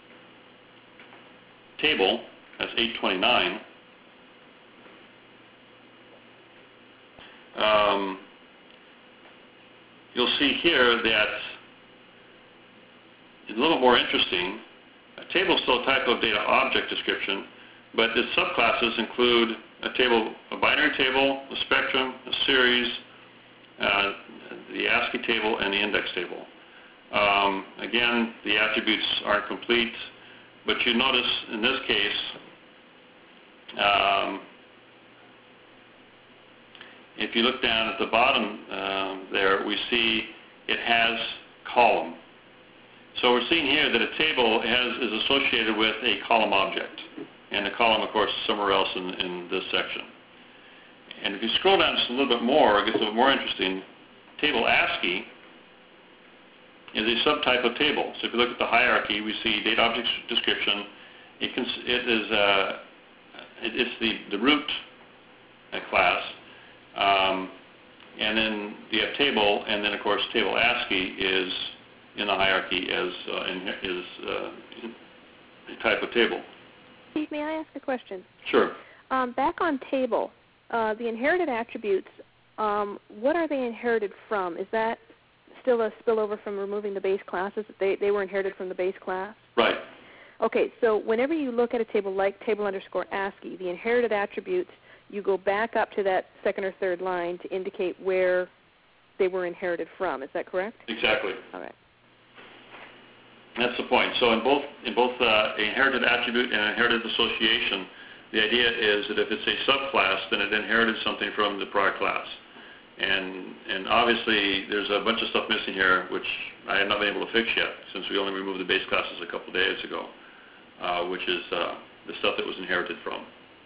table, that's eight twenty-nine. Um, you'll see here that it's a little more interesting. A table is still a type of data object description, but its subclasses include a table, a binary table, a spectrum, a series, uh, the ASCII table, and the index table. Um, again, the attributes aren't complete, but you notice in this case, um, if you look down at the bottom um, there, we see it has column. So we're seeing here that a table has, is associated with a column object. And the column, of course, is somewhere else in, in this section. And if you scroll down just a little bit more, it gets a little more interesting. Table ASCII is a subtype of table. So if you look at the hierarchy, we see data object description. It, can, it is uh, it, it's the, the root uh, class. Um, and then you have table, and then, of course, table ASCII is in the hierarchy as uh, in, is uh, a type of table. Steve, may I ask a question? Sure. Um, back on table, uh, the inherited attributes, um, what are they inherited from? Is that still a spillover from removing the base classes? They, they were inherited from the base class? Right. Okay, so whenever you look at a table like table underscore ASCII, the inherited attributes, you go back up to that second or third line to indicate where they were inherited from. Is that correct? Exactly. All right. That's the point. So in both in both uh, inherited attribute and inherited association, the idea is that if it's a subclass, then it inherited something from the prior class. And and obviously there's a bunch of stuff missing here, which I have not been able to fix yet, since we only removed the base classes a couple days ago, uh, which is uh, the stuff that was inherited from.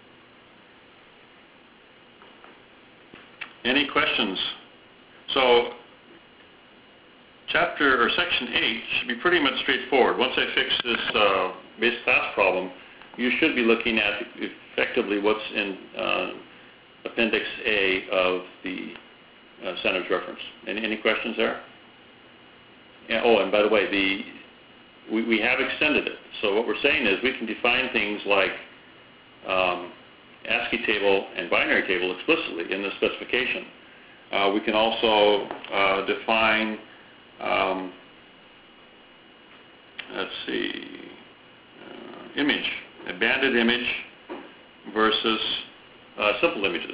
Any questions? So chapter or section eight should be pretty much straightforward. Once I fix this uh, base class problem, you should be looking at effectively what's in uh, Appendix A of the uh, standards reference. Any, any questions there? Yeah, oh, and by the way, the we, we have extended it. So what we're saying is we can define things like um, ASCII table and binary table explicitly in the specification. Uh, we can also uh, define, um, let's see, uh, image, a banded image versus uh, simple images.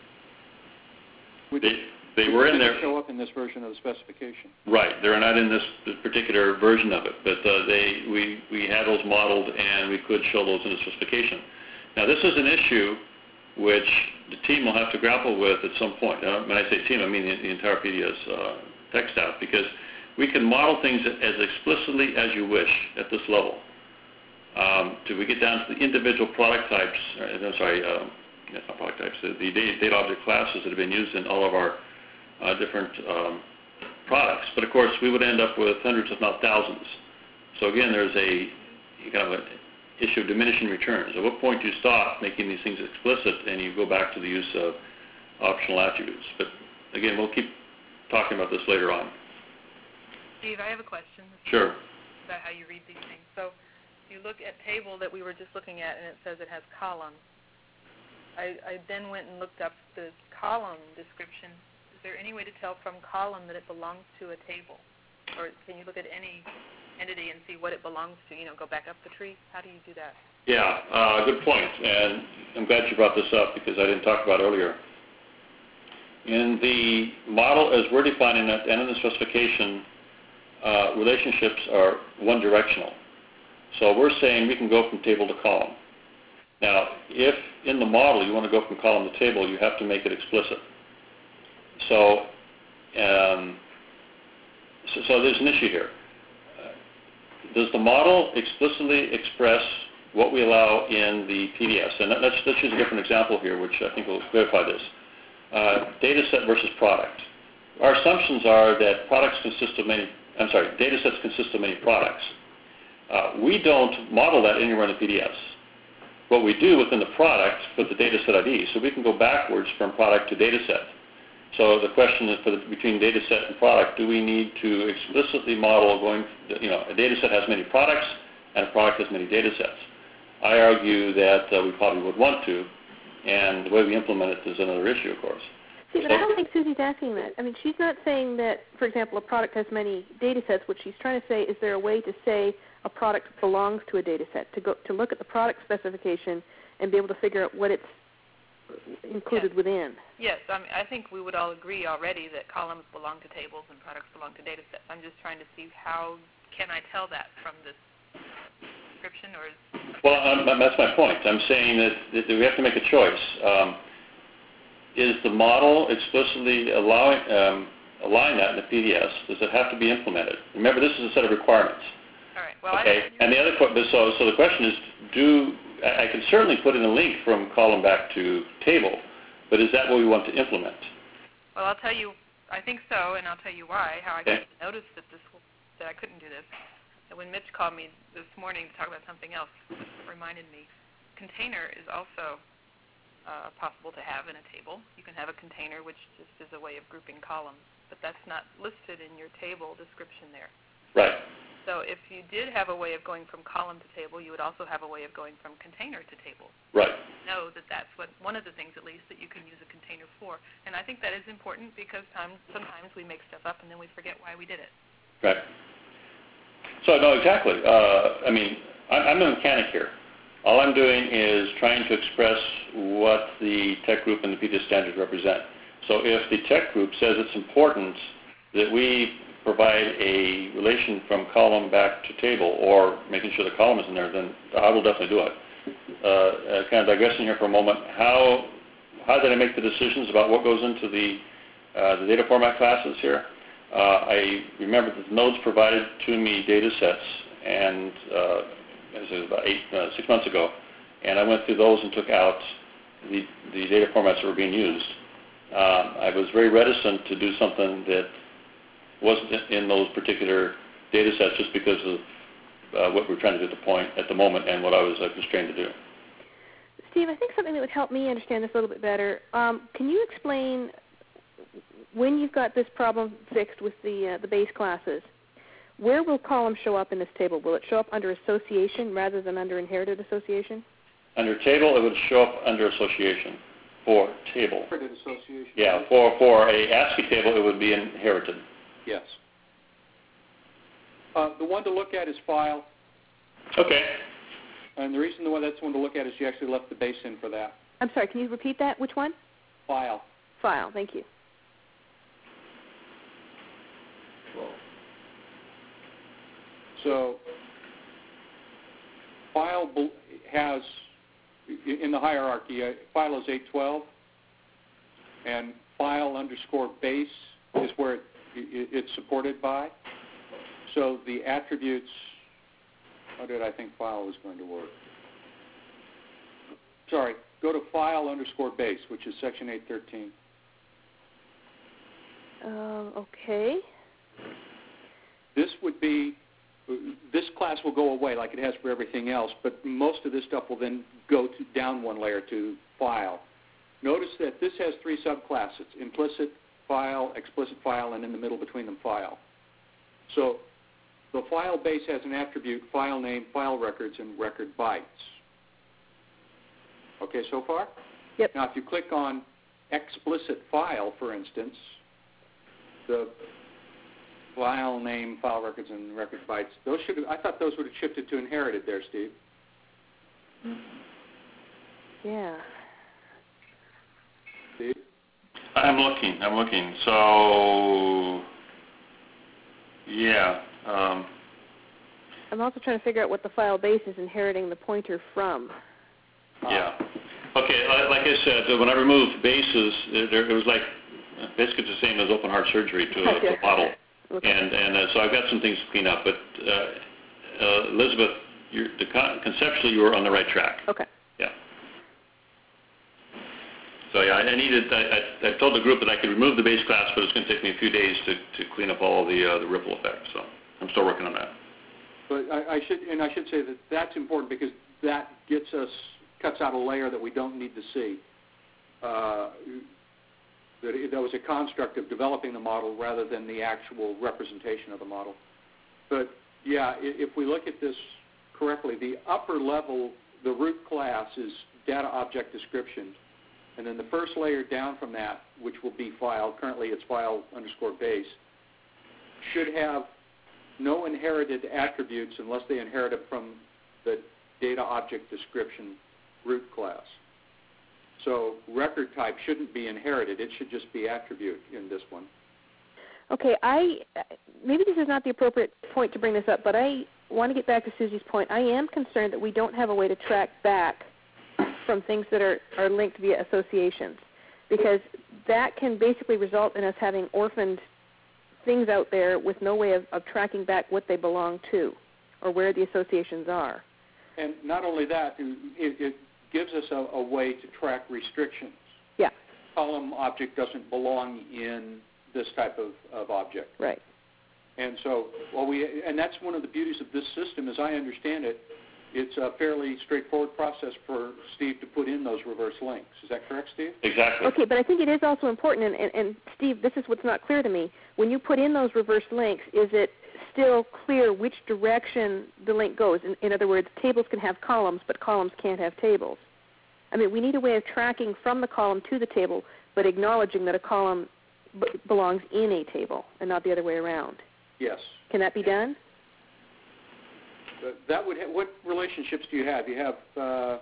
Which, they they were in there. Show up in this version of the specification. Right, they're not in this particular version of it, but uh, they we we had those modeled and we could show those in the specification. Now this is an issue which the team will have to grapple with at some point. Now, when I say team, I mean the, the entire P D S uh, tech staff, because we can model things as explicitly as you wish at this level. Um, till we get down to the individual product types, uh, I'm sorry, um, that's not product types, the, the data, data object classes that have been used in all of our uh, different um, products. But of course, we would end up with hundreds, if not thousands. So again, there's a kind of an issue of diminishing returns. At what point do you stop making these things explicit and you go back to the use of optional attributes? But again, we'll keep talking about this later on. Steve, I have a question. Sure. About how you read these things. So if you look at table that we were just looking at and it says it has columns, I, I then went and looked up the column description. Is there any way to tell from column that it belongs to a table? Or can you look at any entity and see what it belongs to, you know, go back up the tree? How do you do that? Yeah, uh, good point. And I'm glad you brought this up because I didn't talk about it earlier. In the model as we're defining it and in the specification, uh, relationships are one-directional. So we're saying we can go from table to column. Now, if in the model you want to go from column to table, you have to make it explicit. So, um, so, so there's an issue here. Uh, does the model explicitly express what we allow in the P D S? And let's, let's use a different example here, which I think will clarify this. Uh, data set versus product. Our assumptions are that products consist of many, I'm sorry, data sets consist of many products. Uh, we don't model that anywhere in the P D S. What we do within the product, put the data set I D, so we can go backwards from product to data set. So the question is, for the, between data set and product, do we need to explicitly model going, you know, a data set has many products and a product has many data sets? I argue that uh, we probably would want to, and the way we implement it is another issue, of course. See, but I don't think Susie's asking that. I mean, she's not saying that, for example, a product has many data sets. What she's trying to say is there a way to say a product belongs to a data set, to go to look at the product specification and be able to figure out what it's included yes. within. Yes, I mean, I think we would all agree already that columns belong to tables and products belong to data sets. I'm just trying to see how can I tell that from this description, or is well, um, that's my point. I'm saying that, that we have to make a choice. Um, is the model explicitly allowing um, allowing that in the P D S? Does it have to be implemented? Remember, this is a set of requirements. All right. Well, okay. I And the other so so the question is, do I can certainly put in a link from column back to table, but is that what we want to implement? Well, I'll tell you. I think so, and I'll tell you why. How I okay. noticed that this that I couldn't do this. And when Mitch called me this morning to talk about something else, it reminded me. Container is also uh, possible to have in a table. You can have a container which just is a way of grouping columns, but that's not listed in your table description there. Right. So if you did have a way of going from column to table, you would also have a way of going from container to table. Right. Know that that's what one of the things, at least, that you can use a container for. And I think that is important because time, sometimes we make stuff up and then we forget why we did it. Right. So, no, exactly. Uh, I mean, I'm a mechanic here. All I'm doing is trying to express what the tech group and the P D S standards represent. So if the tech group says it's important that we provide a relation from column back to table, or making sure the column is in there, then I will definitely do it. Uh, uh, kind of digressing here for a moment, how how did I make the decisions about what goes into the uh, the data format classes here? Uh, I remember that the nodes provided to me data sets, and uh, this is about eight, uh, six months ago, and I went through those and took out the, the data formats that were being used. Uh, I was very reticent to do something that wasn't in those particular data sets just because of uh, what we're trying to do at the point at the moment and what I was uh, constrained to do. Steve, I think something that would help me understand this a little bit better, um, can you explain when you've got this problem fixed with the uh, the base classes, where will columns show up in this table? Will it show up under association rather than under inherited association? Under table, it would show up under association. For table. Inherited association. Yeah, for, for a ASCII table, it would be inherited. Yes. Uh, the one to look at is file. Okay. And the reason the one that's one to look at is you actually left the base in for that. I'm sorry, can you repeat that? Which one? File. File, thank you. So file has, in the hierarchy, uh, file is eight twelve, and file underscore base is where it, it, it's supported by. So the attributes, how did I think file was going to work? Sorry, go to file underscore base, which is section eight thirteen. Uh, okay. This would be, this class will go away like it has for everything else, but most of this stuff will then go to down one layer to file. Notice that this has three subclasses: implicit, file, explicit file, and in the middle between them, file. So the file base has an attribute, file name, file records, and record bytes. Okay, so far? Yep. Now, if you click on explicit file, for instance, the file name, file records, and record bytes, those should have, I thought those would have shifted to inherited there, Steve. Yeah. Steve? I'm looking, I'm looking. So, yeah. Um, I'm also trying to figure out what the file base is inheriting the pointer from. yeah. Okay, like, like I said, when I removed bases, there, it was like basically the same as open heart surgery to a, to a model. Okay. And, and uh, so I've got some things to clean up. But uh, uh, Elizabeth, you're, the con- conceptually you were on the right track. Okay. Yeah. So yeah, I needed. I, I, I told the group that I could remove the base class, but it's going to take me a few days to, to clean up all the uh, the ripple effects. So I'm still working on that. But I, I should, and I should say that that's important because that gets us, cuts out a layer that we don't need to see. Uh, that, it, that was a construct of developing the model rather than the actual representation of the model. But yeah, if, if we look at this correctly, the upper level, the root class is data object description. And then the first layer down from that, which will be file, currently it's file underscore base, should have no inherited attributes unless they inherit it from the data object description root class. So record type shouldn't be inherited. It should just be attribute in this one. Okay, I maybe this is not the appropriate point to bring this up, but I want to get back to Susie's point. I am concerned that we don't have a way to track back from things that are, are linked via associations, because that can basically result in us having orphaned things out there with no way of, of tracking back what they belong to or where the associations are. And not only that, it, it gives us a, a way to track restrictions. Yeah. Column object doesn't belong in this type of, of object. Right. And so, well, we, and that's one of the beauties of this system, as I understand it. It's a fairly straightforward process for Steve to put in those reverse links. Is that correct, Steve? Exactly. Okay, but I think it is also important, and, and, and Steve, this is what's not clear to me. When you put in those reverse links, is it still clear which direction the link goes? In, in other words, tables can have columns, but columns can't have tables. I mean, we need a way of tracking from the column to the table, but acknowledging that a column b- belongs in a table and not the other way around. Yes. Can that be done? Uh, that would ha- what relationships do you have? You have. Uh,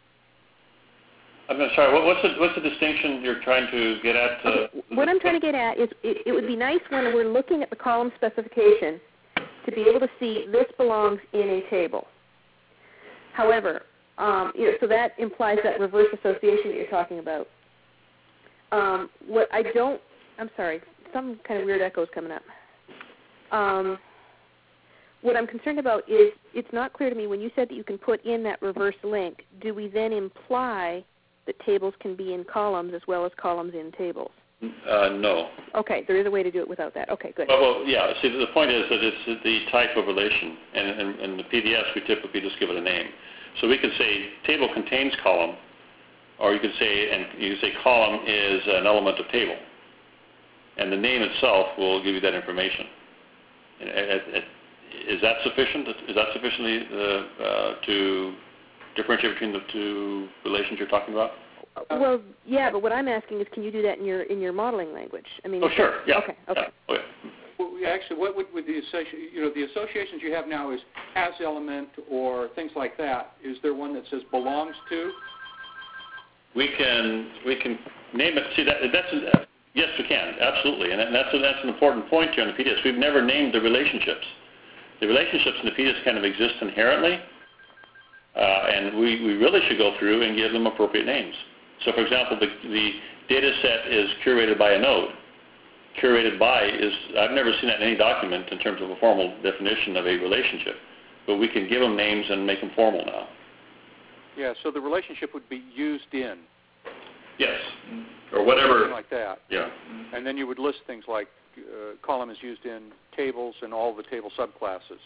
I'm sorry. What, what's the what's the distinction you're trying to get at? Uh, Okay. What I'm trying to get at is it, it would be nice when we're looking at the column specification to be able to see this belongs in a table. However, um, you know, so that implies that reverse association that you're talking about. Um, what I don't, I'm sorry, some kind of weird echoes coming up. Um, What I'm concerned about is it's not clear to me when you said that you can put in that reverse link, do we then imply that tables can be in columns as well as columns in tables? uh, no. Okay, there is a way to do it without that. Okay, good. Well, well, yeah. See, the point is that it's the type of relation, and in, in the P D S we typically just give it a name. So we could say table contains column, or you could say, and you could say column is an element of table, and the name itself will give you that information. And, and, and, Is that sufficient? Is that sufficiently uh, uh, to differentiate between the two relations you're talking about? Well, yeah, but what I'm asking is, can you do that in your in your modeling language? I mean, Oh, sure. Yeah. Okay. Okay. Yeah. Oh, yeah. Well, actually, what would with the associ- you know the associations you have now is has element or things like that. Is there one that says belongs to? We can we can name it. See that that's uh, yes, we can absolutely, and that's a, that's an important point here in the P D S. We've never named the relationships. The relationships in the P D S kind of exist inherently, uh, and we, we really should go through and give them appropriate names. So, for example, the the data set is curated by a node. Curated by is I've never seen that in any document in terms of a formal definition of a relationship, but we can give them names and make them formal now. Yeah, so the relationship would be used in. Yes, or whatever. Something like that. Yeah. And then you would list things like uh, column is used in tables and all the table subclasses.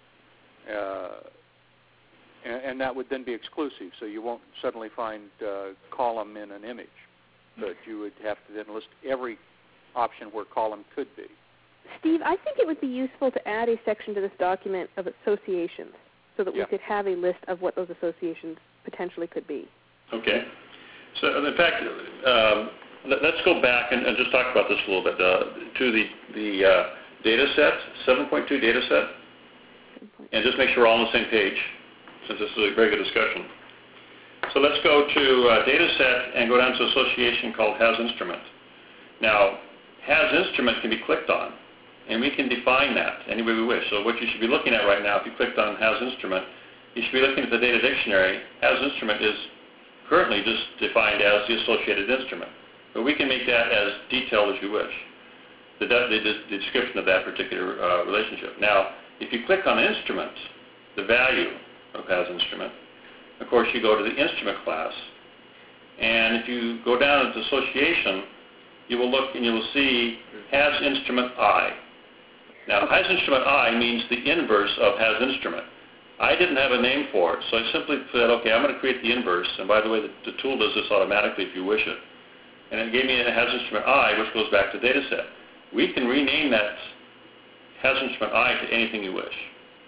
Uh, and, and that would then be exclusive, so you won't suddenly find uh, column in an image, but you would have to then list every option where column could be. Steve, I think it would be useful to add a section to this document of associations so that yeah. we could have a list of what those associations potentially could be. Okay. So, in fact, um, let, let's go back and, and just talk about this a little bit. Uh, to the, the uh, data set, seven point two data set, and just make sure we're all on the same page, since this is a very good discussion. So let's go to uh, data set and go down to association called has instrument. Now, has instrument can be clicked on, and we can define that any way we wish. So what you should be looking at right now, if you clicked on has instrument, you should be looking at the data dictionary. Has instrument is currently just defined as the associated instrument, but we can make that as detailed as you wish, the, the, the description of that particular uh, relationship. Now, if you click on instrument, the value of has instrument, of course you go to the instrument class, and if you go down to association, you will look and you will see has instrument I. Now, has instrument I means the inverse of has instrument. I didn't have a name for it, so I simply said, okay, I'm going to create the inverse, and by the way, the, the tool does this automatically if you wish it. And it gave me a has instrument I, which goes back to data set. We can rename that has instrument I to anything you wish.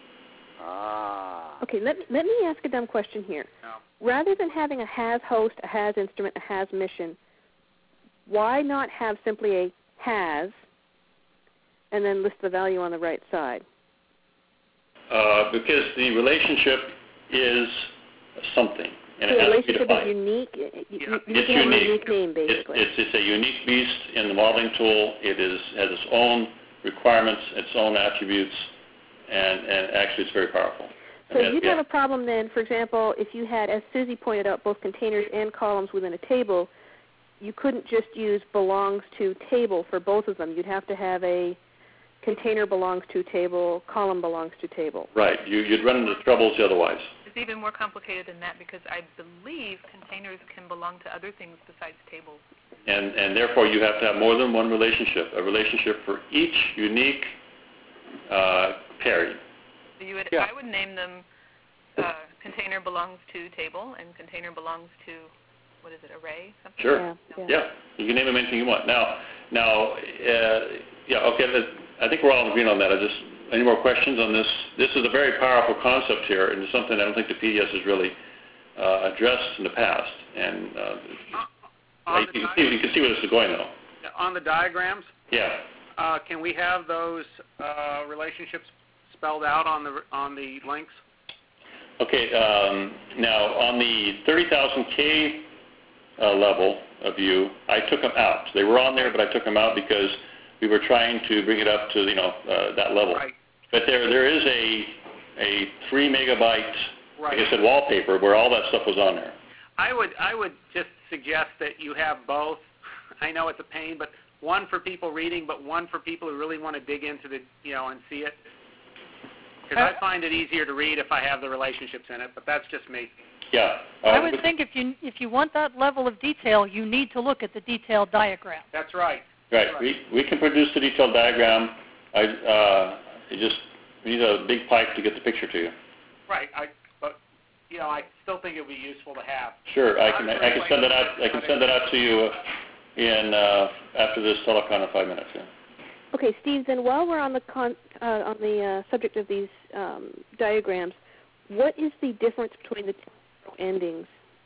Ah. Okay, let, let me ask a dumb question here. No. Rather than having a has host, a has instrument, a has mission, why not have simply a has and then list the value on the right side? Uh, because the relationship is something, and so it the has relationship to be defined. is unique. You, Yeah. you need It's to have unique. a unique name, basically. It, it's, it's a unique beast in the modeling tool. It is has its own requirements, its own attributes, and, and actually it's very powerful. So and you'd yeah. have a problem then, for example, if you had, as Susie pointed out, both containers and columns within a table, you couldn't just use belongs to table for both of them. You'd have to have a container belongs to table, column belongs to table. Right. You, you'd run into troubles otherwise. It's even more complicated than that because I believe containers can belong to other things besides tables. And, and therefore you have to have more than one relationship, a relationship for each unique uh, pairing. So you would, Yeah. I would name them uh, container belongs to table and container belongs to, what is it, array? Something? Sure. Yeah, yeah. Yeah, you can name them anything you want. Now, now, uh, yeah, okay. let- I think we're all in agreement on that. I just any more questions on this? This is a very powerful concept here, and it's something I don't think the P D S has really uh, addressed in the past. And uh, On you, the can see, you can see where this is going, though. On the diagrams, Yeah. uh, can we have those uh, relationships spelled out on the on the links? Okay. Um, now, on the thirty thousand K uh, level of view, I took them out. They were on there, but I took them out because we were trying to bring it up to you know uh, that level. Right. But there there is a a three megabyte, Right. like I said, wallpaper where all that stuff was on there. I would I would just suggest that you have both. I know it's a pain, but one for people reading, but one for people who really want to dig into the you know and see it. Because I find it easier to read if I have the relationships in it, but that's just me. Yeah. Uh, I would think if you if you want that level of detail, you need to look at the detailed diagram. That's right. Right. Right. We we can produce the detailed diagram. I uh, it just we need a big pipe to get the picture to you. Right. I but you know I still think it would be useful to have. Sure. I can I can send that out. I can send that out to you in uh, after this telecon in five minutes. Yeah. Okay, Steve. Then while we're on the con, uh, on the uh, subject of these um, diagrams, what is the difference between the two endings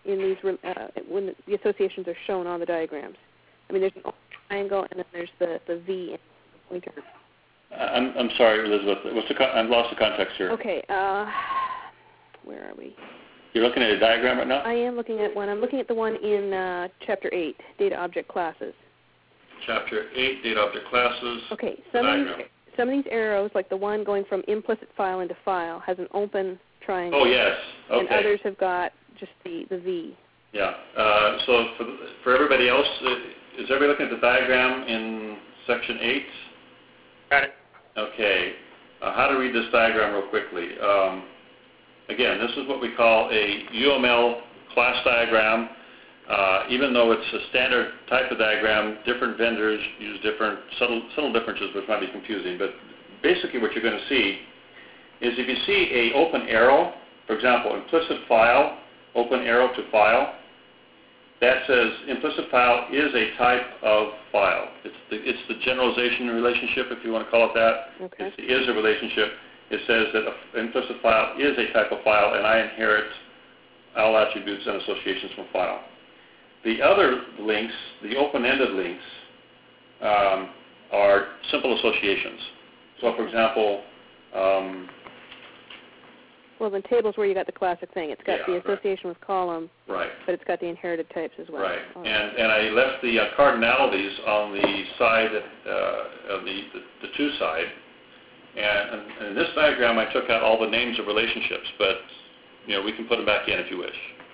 in these re- uh, when the associations are shown on the diagrams? I mean, there's an triangle and then there's the, the V and the pointer. I'm I'm sorry, Elizabeth. What's the con- I've lost the context here. Okay. Uh, where are we? You're looking at a diagram right now? I am looking at one. I'm looking at the one in uh, Chapter eight, Data Object Classes. Chapter eight, Data Object Classes. Okay. Some of, these, some of these arrows, like the one going from implicit file into file, has an open triangle. Oh, yes. Okay. And others have got just the, the V. Yeah. Uh, so for, for everybody else, uh, is everybody looking at the diagram in Section eight? Got it. Okay. Uh, how to read this diagram real quickly. Um, again, this is what we call a U M L class diagram. Uh, even though it's a standard type of diagram, different vendors use different subtle, subtle differences, which might be confusing. But basically what you're going to see is if you see a open arrow, for example, implicit file, open arrow to file, that says implicit file is a type of file. It's the, it's the generalization relationship, if you want to call it that. Okay. It's the is a relationship. It says that an implicit file is a type of file, and I inherit all attributes and associations from file. The other links, the open-ended links, um, are simple associations. So, for example, um, well, then tables where you got the classic thing. It's got yeah, the association right. with column, right. but it's got the inherited types as well. Right, Oh. and and I left the uh, cardinalities on the side uh, of the, the the to side, and, and in this diagram I took out all the names of relationships, but you know we can put them back in if you wish.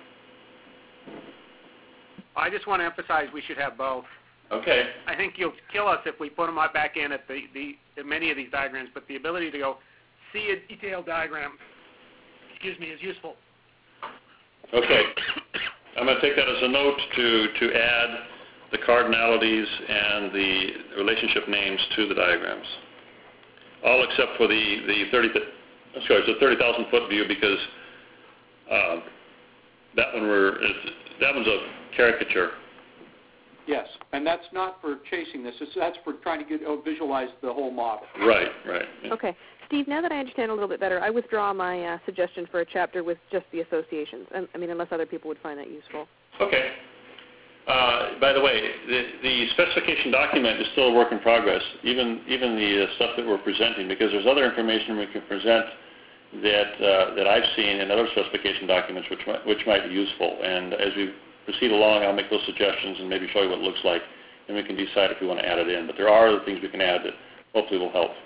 I just want to emphasize we should have both. Okay. I think you'll kill us if we put them back in at the, the at many of these diagrams, but the ability to go see a detailed diagram, excuse me, is useful. Okay. I'm going to take that as a note to, to add the cardinalities and the relationship names to the diagrams. All except for the, the thirty sorry, it's a thirty thousand foot view because uh, that one were that one's a caricature. Yes, and that's not for chasing this. It's, that's for trying to get oh, visualize the whole model. Right, right. Yeah. Okay. Steve, now that I understand a little bit better, I withdraw my uh, suggestion for a chapter with just the associations. I, I mean, unless other people would find that useful. Okay. Uh, by the way, the, the specification document is still a work in progress, even even the uh, stuff that we're presenting, because there's other information we can present that uh, that I've seen in other specification documents which might, which might be useful. And as we proceed along, I'll make those suggestions and maybe show you what it looks like, and we can decide if we want to add it in. But there are other things we can add that hopefully will help.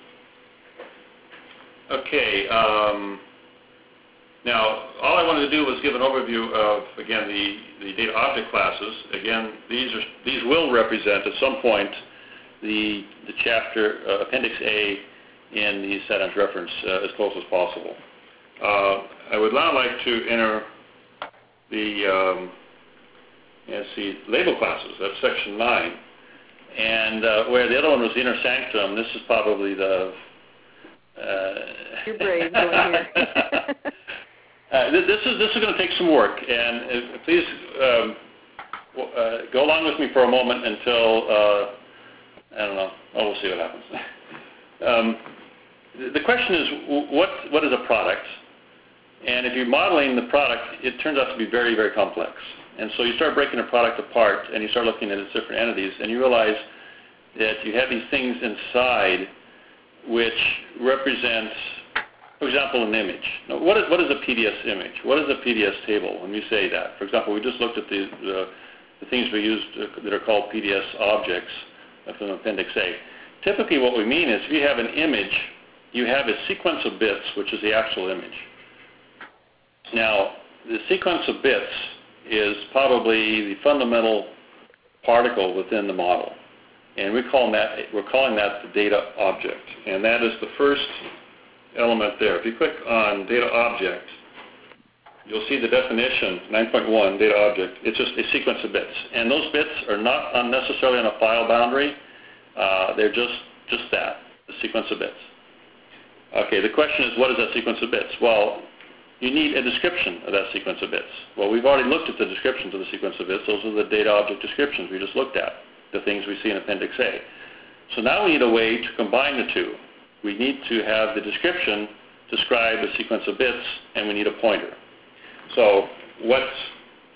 Okay. Um, now, all I wanted to do was give an overview of, again, the, the data object classes. Again, these are these will represent at some point the the chapter uh, Appendix A in the Saturn's reference uh, as close as possible. Uh, I would now like to enter the um, let's see, label classes. That's section nine, and uh, where the other one was inner sanctum, this is probably the uh, You're brave going here. uh, this, this is this is going to take some work, and uh, please um, w- uh, go along with me for a moment until uh, I don't know. Oh, we'll see what happens. um, the, the question is, what what is a product? And if you're modeling the product, it turns out to be very, very complex. And so you start breaking a product apart, and you start looking at its different entities, and you realize that you have these things inside which represents, for example, an image. Now, what is, what is a P D S image? What is a P D S table when you say that? For example, we just looked at the, the, the things we used uh, that are called P D S objects from Appendix A. Typically what we mean is if you have an image, you have a sequence of bits, which is the actual image. Now, the sequence of bits is probably the fundamental particle within the model. And we call that, we're calling that the data object. And that is the first element there. If you click on data object, you'll see the definition, nine point one, data object. It's just a sequence of bits. And those bits are not unnecessarily on a file boundary. Uh, they're just, just that, the sequence of bits. Okay, the question is, what is that sequence of bits? Well, you need a description of that sequence of bits. Well, we've already looked at the descriptions of the sequence of bits. Those are the data object descriptions we just looked at, the things we see in Appendix A. So now we need a way to combine the two. We need to have the description describe a sequence of bits, and we need a pointer. So what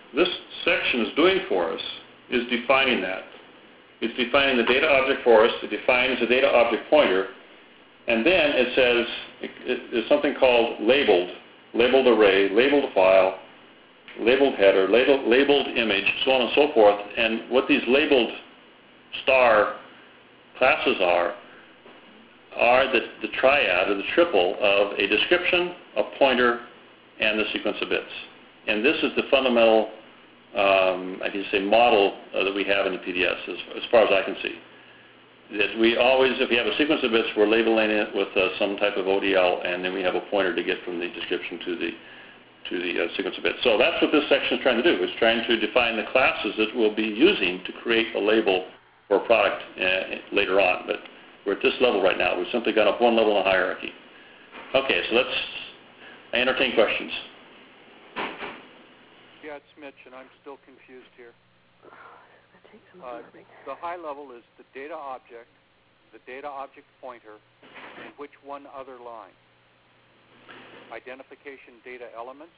this section is doing for us is defining that. It's defining the data object for us. It defines the data object pointer. And then it says it, it, there's something called labeled, labeled array, labeled file, labeled header, labeled, labeled image, so on and so forth. And what these labeled star classes are, are the, the triad or the triple of a description, a pointer, and the sequence of bits. And this is the fundamental, um, I can say, model uh, that we have in the P D S as, as far as I can see. That we always, if we have a sequence of bits, we're labeling it with uh, some type of O D L, and then we have a pointer to get from the description to the to the uh, sequence of bits. So that's what this section is trying to do. It's trying to define the classes that we'll be using to create a label for a product uh, later on. But we're at this level right now. We've simply got up one level in the hierarchy. Okay, so let's entertain questions. Yeah, it's Mitch, and I'm still confused here. Uh, the high level is the data object, the data object pointer, and which one other line? Identification data elements?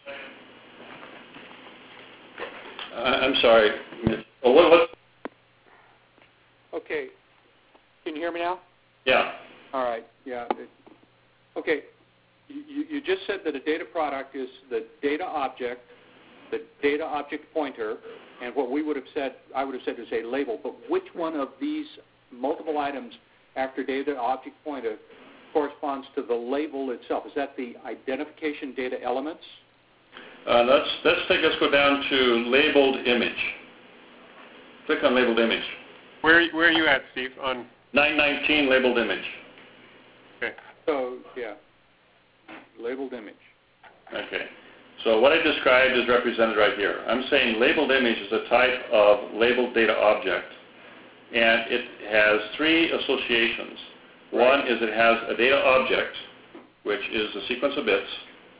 Uh, I'm sorry. Oh, what, what? Okay. Can you hear me now? Yeah. All right. Yeah. It, okay. You, you just said that a data product is the data object, the data object pointer, and what we would have said, I would have said is a label. But which one of these multiple items after data object pointer corresponds to the label itself? Is that the identification data elements? Uh, let's let's take let's go down to labeled image. Click on labeled image. Where where are you at, Steve? On nine nineteen labeled image. Okay. So yeah, labeled image. Okay. So what I described is represented right here. I'm saying labeled image is a type of labeled data object, and it has three associations. Right. One is it has a data object, which is a sequence of bits.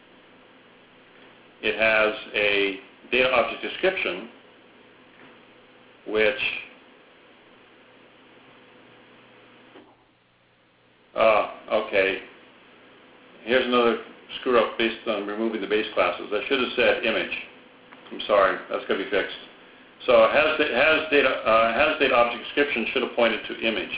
It has a data object description, which uh, okay. Here's another screw up based on removing the base classes. I should have said image. I'm sorry, that's got to be fixed. So it has, it has data uh, has data object description should have pointed to image,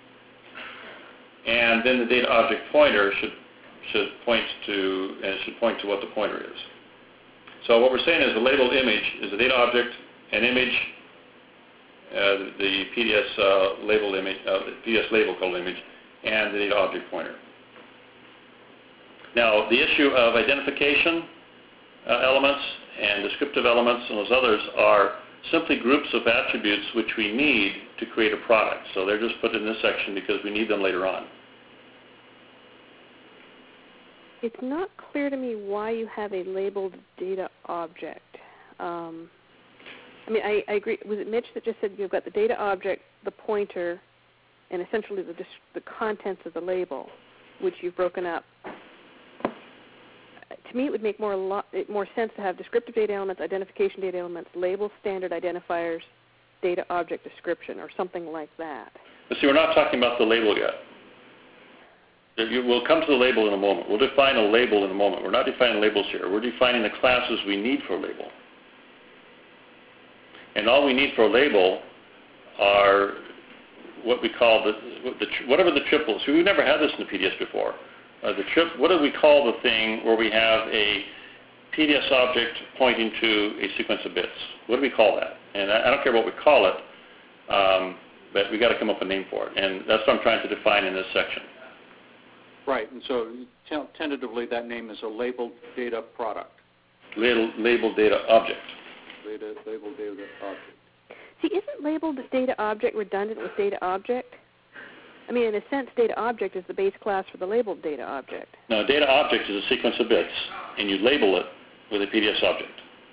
and then the data object pointer should should point to and should point to what the pointer is. So what we're saying is the labeled image is a data object, an image, uh, the, the P D S uh, labeled image, uh, the P D S label called image, and the data object pointer. Now, the issue of identification uh, elements and descriptive elements and those others are simply groups of attributes which we need to create a product. So they're just put in this section because we need them later on. It's not clear to me why you have a labeled data object. Um, I mean, I, I agree. Was it Mitch that just said you've got the data object, the pointer, and essentially the, the contents of the label, which you've broken up? To me, it would make more lo- more sense to have descriptive data elements, identification data elements, label standard identifiers, data object description, or something like that. But see, we're not talking about the label yet. We'll come to the label in a moment. We'll define a label in a moment. We're not defining labels here. We're defining the classes we need for a label. And all we need for a label are what we call the, the whatever the triples. So we've never had this in the P D S before. Uh, the trip, what do we call the thing where we have a P D S object pointing to a sequence of bits? What do we call that? And I, I don't care what we call it, um, but we got to come up with a name for it. And that's what I'm trying to define in this section. Right, and so t- tentatively that name is a labeled data product. Label, labeled data object. Data, labeled data object. See, isn't labeled data object redundant with data object? I mean, in a sense, data object is the base class for the labeled data object. No, data object is a sequence of bits, and you label it with a P D S object.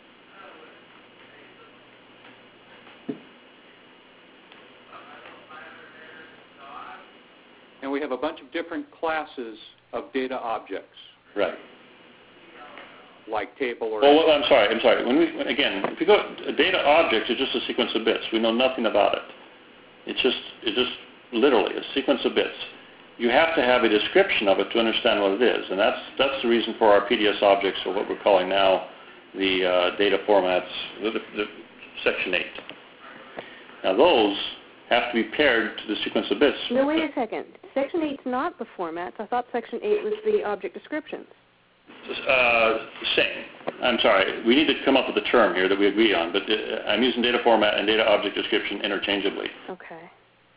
And we have a bunch of different classes of data objects. Right. Like table or... Well, I'm sorry, I'm sorry. When we, again, if you go, a data object is just a sequence of bits. We know nothing about it. It's just, it's just literally a sequence of bits. You have to have a description of it to understand what it is, and that's that's the reason for our P D S objects, or what we're calling now the uh, data formats, the, the section eight. Now those have to be paired to the sequence of bits. No, wait a second. Section eight's not the formats. I thought Section eight was the object descriptions. Uh, same. I'm sorry. We need to come up with a term here that we agree on, but uh, I'm using data format and data object description interchangeably. Okay.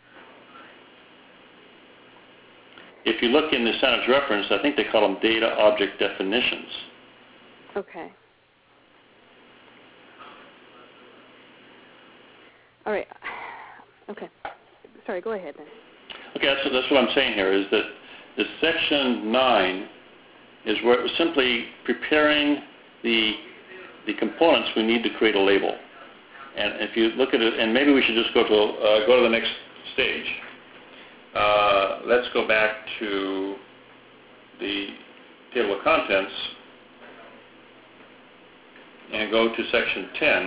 If you look in the standards reference, I think they call them data object definitions. Okay. All right. Okay. Sorry, go ahead then. Okay, that's, that's what I'm saying here, is that the section nine is where it was simply preparing the, the components we need to create a label. And if you look at it, and maybe we should just go to, uh, go to the next stage. Uh, let's go back to the table of contents and go to section ten.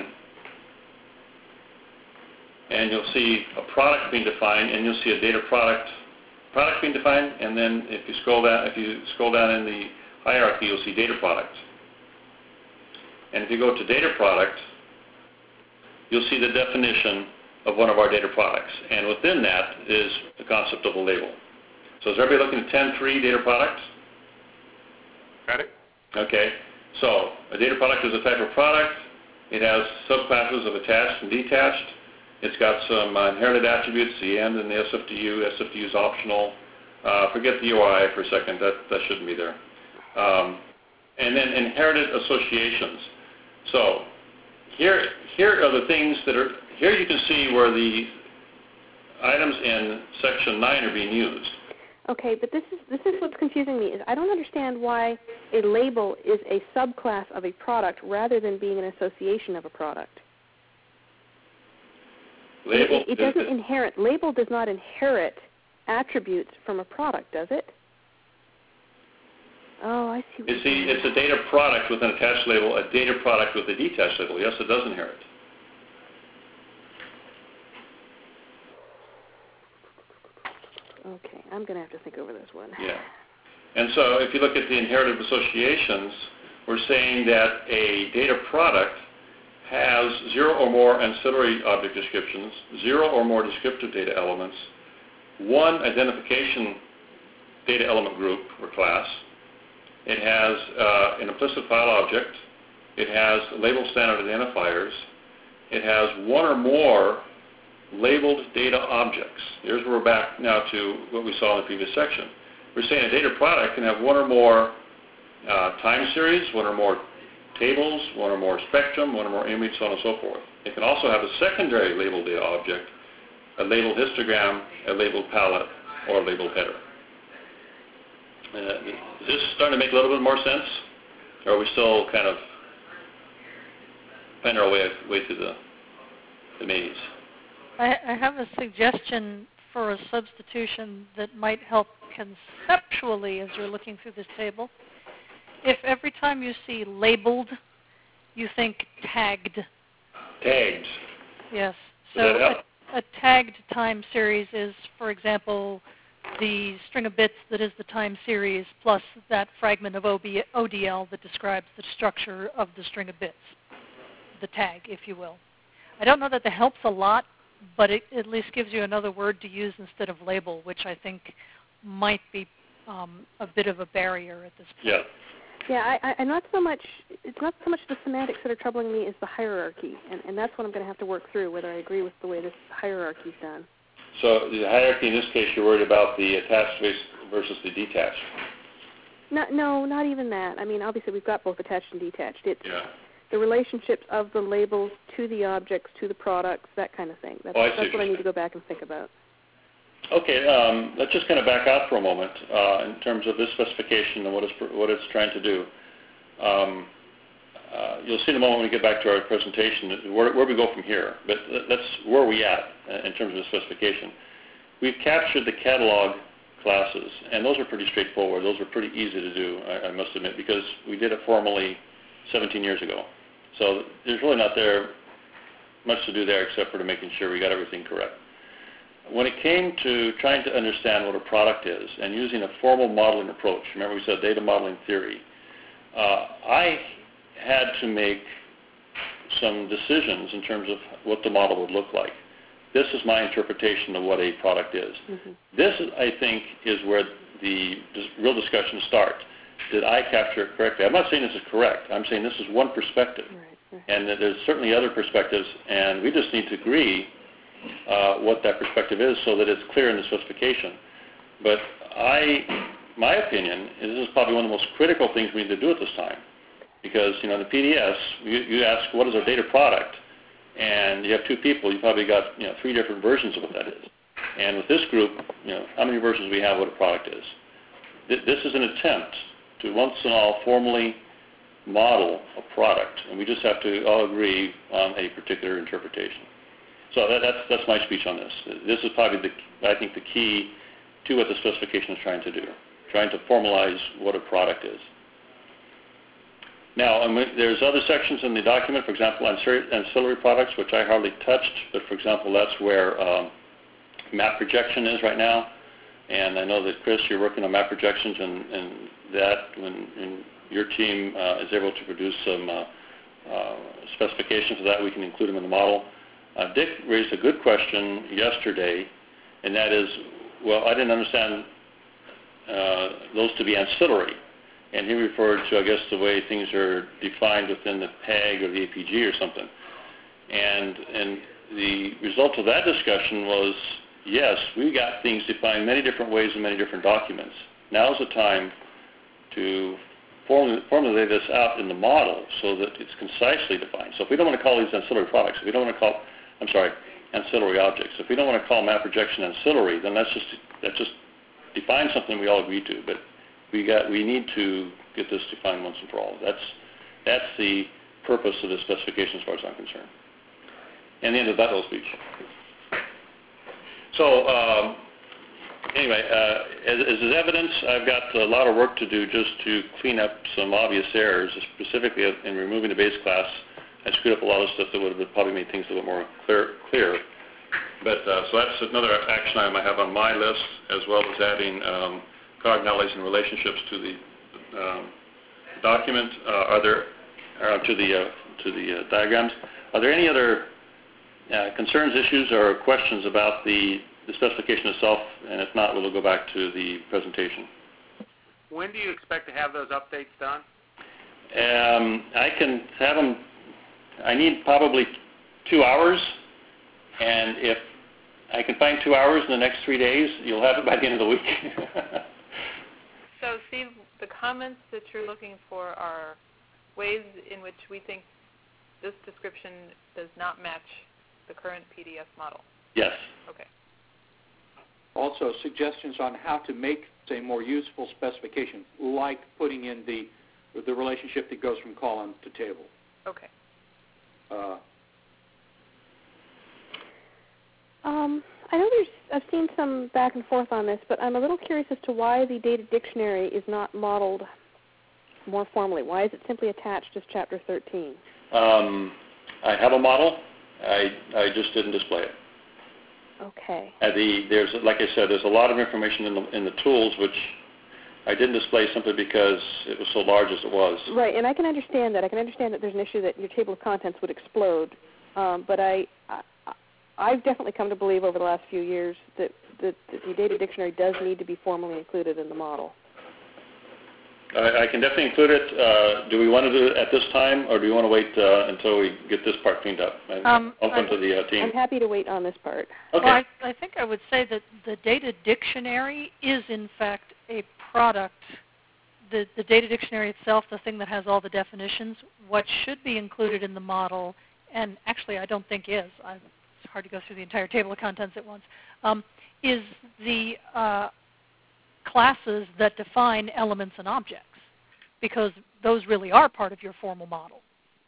And you'll see a product being defined, and you'll see a data product product being defined, and then if you scroll down, if you scroll down in the hierarchy, you'll see data product. And if you go to data product, you'll see the definition of one of our data products, and within that is the concept of a label. So is everybody looking at ten three data product? Got it. Okay. So a data product is a type of product. It has subclasses of attached and detached. It's got some uh, inherited attributes, the end and the S F D U. S F D U is optional. Uh, forget the U I for a second. That, that shouldn't be there. Um, and then inherited associations. So here, here are the things that are, here you can see where the items in section nine are being used. Okay, but this is this is what's confusing me. Is I don't understand why a label is a subclass of a product rather than being an association of a product. Label it, it doesn't inherit. Label does not inherit attributes from a product, does it? Oh, I see. What you see, it's a data product with an attached label, a data product with a detached label. Yes, it does inherit. Okay, I'm going to have to think over this one. Yeah. And so if you look at the inherited associations, we're saying that a data product has zero or more ancillary object descriptions, zero or more descriptive data elements, one identification data element group or class. It has uh, an implicit file object. It has labeled standard identifiers. It has one or more labeled data objects. Here's where we're back now to what we saw in the previous section. We're saying a data product can have one or more uh, time series, one or more tables, one or more spectrum, one or more image, so on and so forth. It can also have a secondary labeled data object, a labeled histogram, a labeled palette, or a labeled header. Uh, is this starting to make a little bit more sense? Or are we still kind of finding our way, way through the, the maze? I, I have a suggestion for a substitution that might help conceptually as you're looking through this table. If every time you see labeled, you think tagged. Tagged. Yes. Does So that help? a, a tagged time series is, for example, the string of bits that is the time series plus that fragment of O D L that describes the structure of the string of bits, the tag, if you will. I don't know that that helps a lot, but it at least gives you another word to use instead of label, which I think might be um, a bit of a barrier at this point. Yeah. Yeah, I, I, I'm not so much. It's not so much the semantics that are troubling me as the hierarchy, and, and that's what I'm going to have to work through. Whether I agree with the way this hierarchy is done. So the hierarchy in this case, you're worried about the attached versus the detached. No, no, not even that. I mean, obviously we've got both attached and detached. It's Yeah. the relationships of the labels to the objects, to the products, that kind of thing. That's, Oh, I see that's what what I you're need to go back and think about. Okay, um, let's just kind of back out for a moment uh, in terms of this specification and what it's, what it's trying to do. Um, uh, you'll see in a moment when we get back to our presentation where, where we go from here, but let's, where are we at in terms of the specification? We've captured the catalog classes, and those are pretty straightforward. Those are pretty easy to do, I, I must admit, because we did it formally seventeen years ago. So there's really not there much to do there except for to making sure we got everything correct. When it came to trying to understand what a product is and using a formal modeling approach, remember we said data modeling theory, uh, I had to make some decisions in terms of what the model would look like. This is my interpretation of what a product is. Mm-hmm. This, I think, is where the dis- real discussion starts. Did I capture it correctly? I'm not saying this is correct. I'm saying this is one perspective. Right, right. And that there's certainly other perspectives, and we just need to agree uh, what that perspective is so that it's clear in the specification. But I, my opinion is this is probably one of the most critical things we need to do at this time. Because, you know, in the P D S, you, you ask, what is our data product? And you have two people, you probably got, you know, three different versions of what that is. And with this group, you know, how many versions do we have of what a product is? Th- this is an attempt to once and all formally model a product, and we just have to all agree on a particular interpretation. So that, that's, that's my speech on this. This is probably, the, I think, the key to what the specification is trying to do, trying to formalize what a product is. Now, um, there's other sections in the document, for example, ancillary products, which I hardly touched, but for example, that's where um, map projection is right now. And I know that, Chris, you're working on map projections, and, and that, when, when your team uh, is able to produce some uh, uh, specifications of that, we can include them in the model. Uh, Dick raised a good question yesterday, and that is, well, I didn't understand uh, those to be ancillary. And he referred to, I guess, the way things are defined within the P A G or the A P G or something. And, and the result of that discussion was, yes, we got things defined many different ways in many different documents. Now's the time to form, formulate this out in the model so that it's concisely defined. So if we don't want to call these ancillary products, if we don't want to call, I'm sorry, ancillary objects, if we don't want to call map projection ancillary, then that's just, that just defines something we all agree to. But we got, we need to get this defined once and for all. That's, that's the purpose of the specification as far as I'm concerned. And the end of that whole speech. So um, anyway, uh, as, as is evidence, I've got a lot of work to do just to clean up some obvious errors, specifically in removing the base class. I screwed up a lot of stuff that would have probably made things a little more clear. clear. But uh, so that's another action item I have on my list, as well as adding um, cardinalities and relationships to the um, document. Uh, are there uh, to the uh, to the uh, diagrams? Are there any other uh, concerns, issues, or questions about the, the specification itself? And if not, we'll go back to the presentation. When do you expect to have those updates done? Um, I can have them. I need probably two hours, and if I can find two hours in the next three days, you'll have it by the end of the week. So, Steve, the comments that you're looking for are ways in which we think this description does not match the current P D F model. Yes. Okay. Also, suggestions on how to make, say, more useful specification, like putting in the the relationship that goes from column to table. Okay. Uh, um, I know there's, I've seen some back and forth on this, but I'm a little curious as to why the data dictionary is not modeled more formally. Why is it simply attached as Chapter thirteen? Um, I have a model. I, I just didn't display it. Okay. Uh, the, there's, like I said, there's a lot of information in the, in the tools which I didn't display simply because it was so large as it was. Right, and I can understand that. I can understand that there's an issue that your table of contents would explode, um, but I, I, I've definitely come to believe over the last few years that, that, that the data dictionary does need to be formally included in the model. I, I can definitely include it. Uh, do we want to do it at this time, or do we want to wait uh, until we get this part cleaned up? I'm um, open I, to the uh, team. I'm happy to wait on this part. Okay. Well, I, I think I would say that the data dictionary is, in fact, a product. The, the data dictionary itself, the thing that has all the definitions, what should be included in the model, and actually I don't think is, I, it's hard to go through the entire table of contents at once, um, is the uh, classes that define elements and objects, because those really are part of your formal model.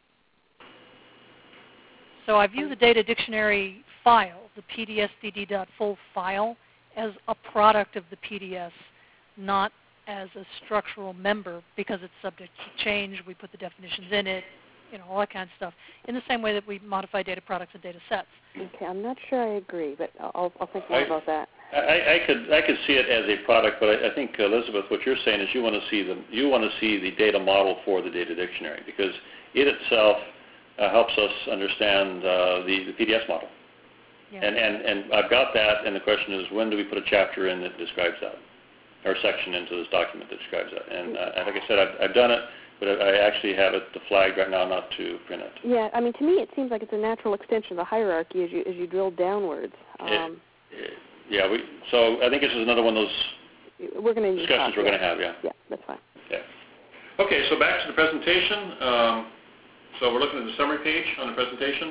So I view the data dictionary file, the P D S D D dot full file, as a product of the P D S, not as a structural member, because it's subject to change. We put the definitions in it, you know, all that kind of stuff, in the same way that we modify data products and data sets. Okay, I'm not sure I agree, but I'll, I'll think more I, about that. I, I could I could see it as a product, but I, I think Elizabeth, what you're saying is you want to see the you want to see the data model for the data dictionary because it itself uh, helps us understand uh, the, the P D S model. Yeah. And, and and I've got that, and the question is when do we put a chapter in that describes that, or a section into this document that describes that? And uh, like I said, I've, I've done it, but I actually have it flagged right now not to print it. Yeah, I mean to me it seems like it's a natural extension of the hierarchy as you as you drill downwards. Um, it, it, Yeah, we, so I think this is another one of those we're gonna discussions talk, we're yeah. going to have, yeah. Yeah, that's fine. Yeah. Okay, so back to the presentation. Um, so we're looking at the summary page on the presentation.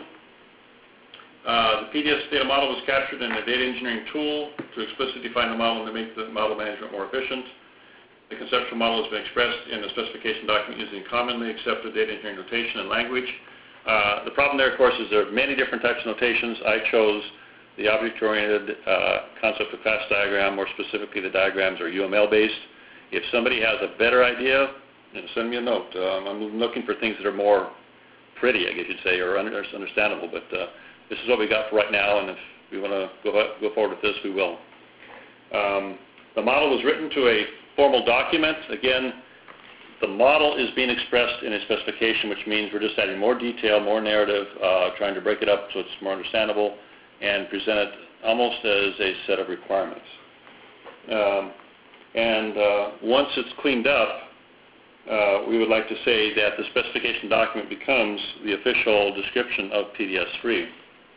Uh, the P D S data model was captured in the data engineering tool to explicitly define the model and to make the model management more efficient. The conceptual model has been expressed in the specification document using commonly accepted data engineering notation and language. Uh, the problem there, of course, is there are many different types of notations. I chose the object-oriented uh, concept of class diagram, more specifically the diagrams are U M L-based. If somebody has a better idea, you know, send me a note. Um, I'm looking for things that are more pretty, I guess you'd say, or under, understandable. But uh, this is what we got for right now, and if we want to go, go forward with this, we will. Um, the model was written to a formal document. Again, the model is being expressed in a specification, which means we're just adding more detail, more narrative, uh, trying to break it up so it's more understandable, and present it almost as a set of requirements. Um, and uh, once it's cleaned up, uh, we would like to say that the specification document becomes the official description of P D S three.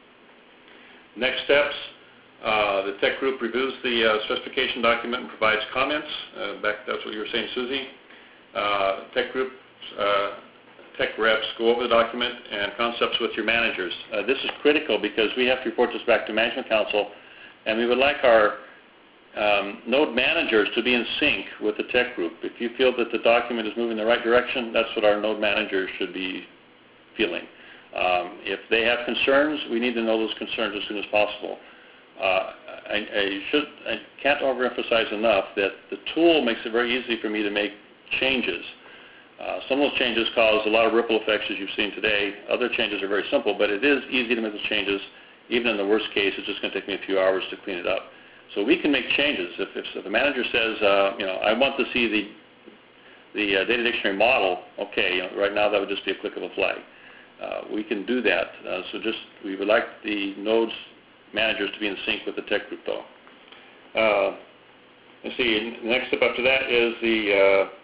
Next steps, uh, the tech group reviews the uh, specification document and provides comments. Uh, back, that's what you were saying, Susie. Uh, tech group uh, tech reps go over the document and concepts with your managers. Uh, this is critical because we have to report this back to Management Council, and we would like our um, node managers to be in sync with the tech group. If you feel that the document is moving in the right direction, that's what our node managers should be feeling. Um, if they have concerns, we need to know those concerns as soon as possible. Uh, I, I, should, I can't overemphasize enough that the tool makes it very easy for me to make changes. Uh, some of those changes cause a lot of ripple effects, as you've seen today. Other changes are very simple, but it is easy to make those changes. Even in the worst case, it's just going to take me a few hours to clean it up. So we can make changes. If, if, if the manager says, uh, you know, I want to see the the uh, data dictionary model, okay, you know, right now that would just be a click of a flag. Uh, we can do that. Uh, so just we would like the nodes managers to be in sync with the tech group, though. Uh, let's see. The next step after that is the uh,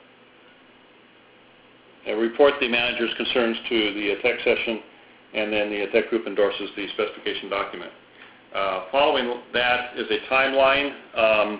Uh, report the manager's concerns to the uh, tech session, and then the uh, tech group endorses the specification document. Uh, following that is a timeline. Um,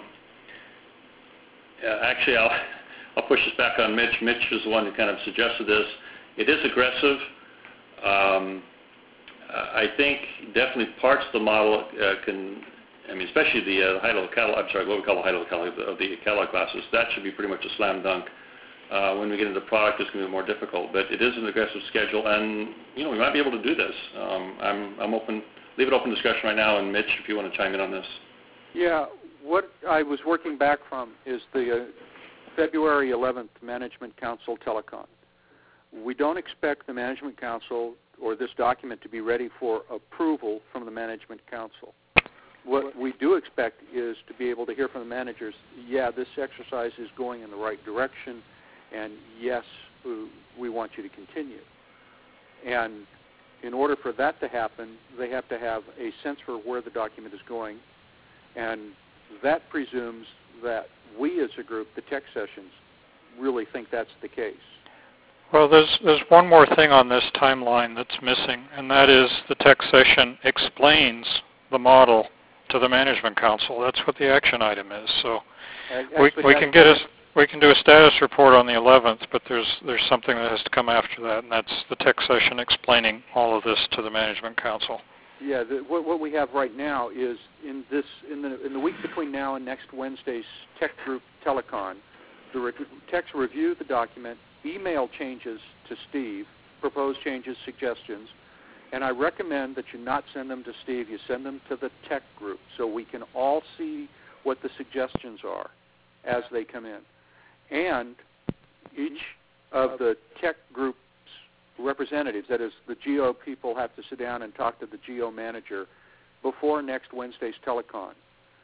uh, actually, I'll, I'll push this back on Mitch. Mitch is the one who kind of suggested this. It is aggressive. Um, uh, I think definitely parts of the model uh, can, I mean, especially the uh, high-level catalog, I'm sorry, what we call the high-level catalog of the catalog classes, that should be pretty much a slam dunk. Uh, when we get into the product, it's going to be more difficult. But it is an aggressive schedule, and you know we might be able to do this. Um, I'm, I'm open. Leave it open discussion right now, and Mitch, if you want to chime in on this. Yeah, what I was working back from is the uh, February eleventh Management Council Telecon. We don't expect the Management Council or this document to be ready for approval from the Management Council. What we do expect is to be able to hear from the managers, yeah, this exercise is going in the right direction, and yes, we want you to continue. And in order for that to happen, they have to have a sense for where the document is going, and that presumes that we as a group, the tech sessions, really think that's the case. Well, there's there's one more thing on this timeline that's missing, and that is the tech session explains the model to the Management Council. That's what the action item is. So we, we can get a, we can do a status report on the eleventh, but there's there's something that has to come after that, and that's the tech session explaining all of this to the Management Council. Yeah, the, what, what we have right now is in this in the in the week between now and next Wednesday's tech group telecon, the re- techs review the document, email changes to Steve, proposed changes, suggestions. And I recommend that you not send them to Steve, you send them to the tech group so we can all see what the suggestions are as they come in. And each of the tech group's representatives, that is the G O people, have to sit down and talk to the G O manager before next Wednesday's telecon.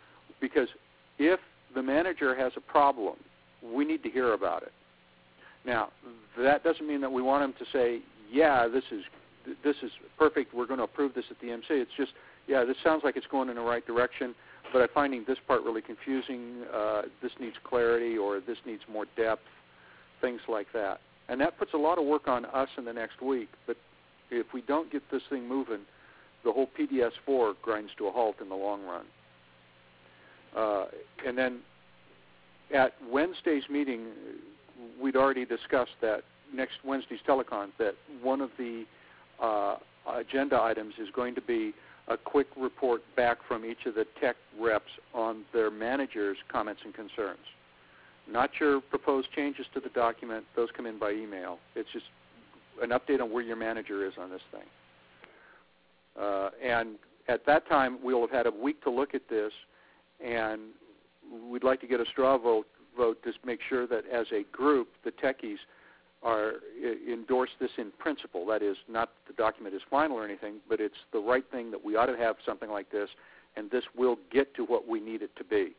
because if the manager has a problem, we need to hear about it. Now, that doesn't mean that we want them to say, yeah, this is this is perfect, we're going to approve this at the M C. It's just, yeah, this sounds like it's going in the right direction, but I'm finding this part really confusing, uh, this needs clarity, or this needs more depth, things like that. And that puts a lot of work on us in the next week, but if we don't get this thing moving, the whole P D S four grinds to a halt in the long run. Uh, and then at Wednesday's meeting, we'd already discussed that next Wednesday's telecon, that one of the uh, agenda items is going to be a quick report back from each of the tech reps on their managers' comments and concerns. Not your proposed changes to the document. Those come in by email. It's just an update on where your manager is on this thing. Uh, and at that time, we'll have had a week to look at this, and we'd like to get a straw vote, vote to make sure that as a group, the techies are endorse this in principle. That is, not the document is final or anything, but it's the right thing that we ought to have something like this, and this will get to what we need it to be.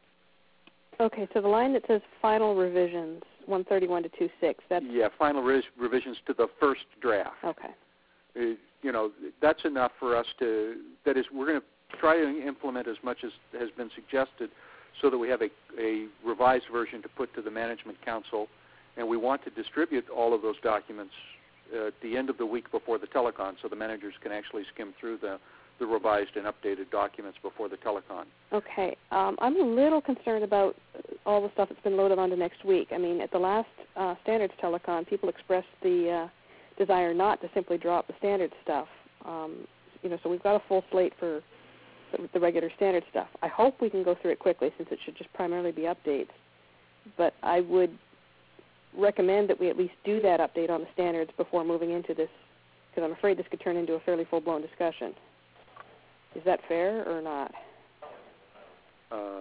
Okay, so the line that says final revisions, one thirty-one to two six, that's... Yeah, final re- revisions to the first draft. Okay. Uh, you know, that's enough for us to, that is, we're going to try to implement as much as has been suggested so that we have a, a revised version to put to the Management Council, and we want to distribute all of those documents uh, at the end of the week before the telecon so the managers can actually skim through the, the revised and updated documents before the telecon. Okay. Um, I'm a little concerned about all the stuff that's been loaded onto next week. I mean, at the last uh, standards telecon, people expressed the uh, desire not to simply drop the standard stuff. Um, you know, so we've got a full slate for the, the regular standard stuff. I hope we can go through it quickly since it should just primarily be updates. But I would recommend that we at least do that update on the standards before moving into this, because I'm afraid this could turn into a fairly full-blown discussion. Is that fair or not? Uh,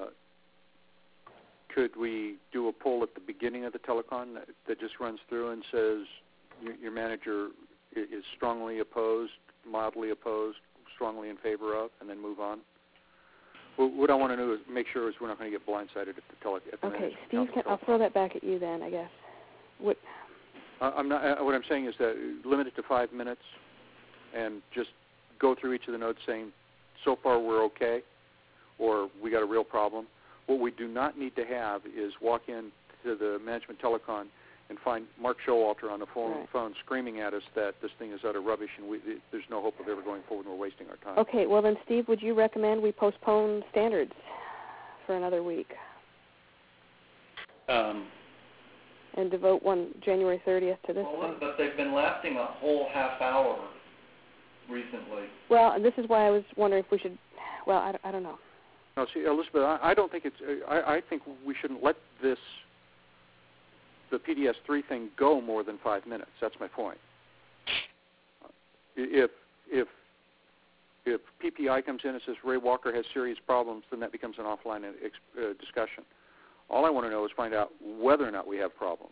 could we do a poll at the beginning of the telecon that, that just runs through and says your, your manager is strongly opposed, mildly opposed, strongly in favor of, and then move on? Well, what I want to do is make sure is we're not going to get blindsided at the tele. At the okay, Steve, can, I'll throw that back at you then, I guess. What? Uh, I'm not. Uh, what I'm saying is that limit it to five minutes, and just go through each of the notes saying, so far we're okay, or we got a real problem. What we do not need to have is walk in to the management telecon and find Mark Showalter on the phone, right. phone screaming at us that this thing is utter rubbish and we, there's no hope of ever going forward and we're wasting our time. Okay, well then, Steve, would you recommend we postpone standards for another week? Um, and devote one January thirtieth to this well, thing? But they've been lasting a whole half hour recently. Well, and this is why I was wondering if we should, well, I, I don't know. No, see, Elizabeth, I, I don't think it's, I, I think we shouldn't let this, the P D S three thing go more than five minutes. That's my point. If, if, if P P I comes in and says Ray Walker has serious problems, then that becomes an offline uh, discussion. All I want to know is find out whether or not we have problems.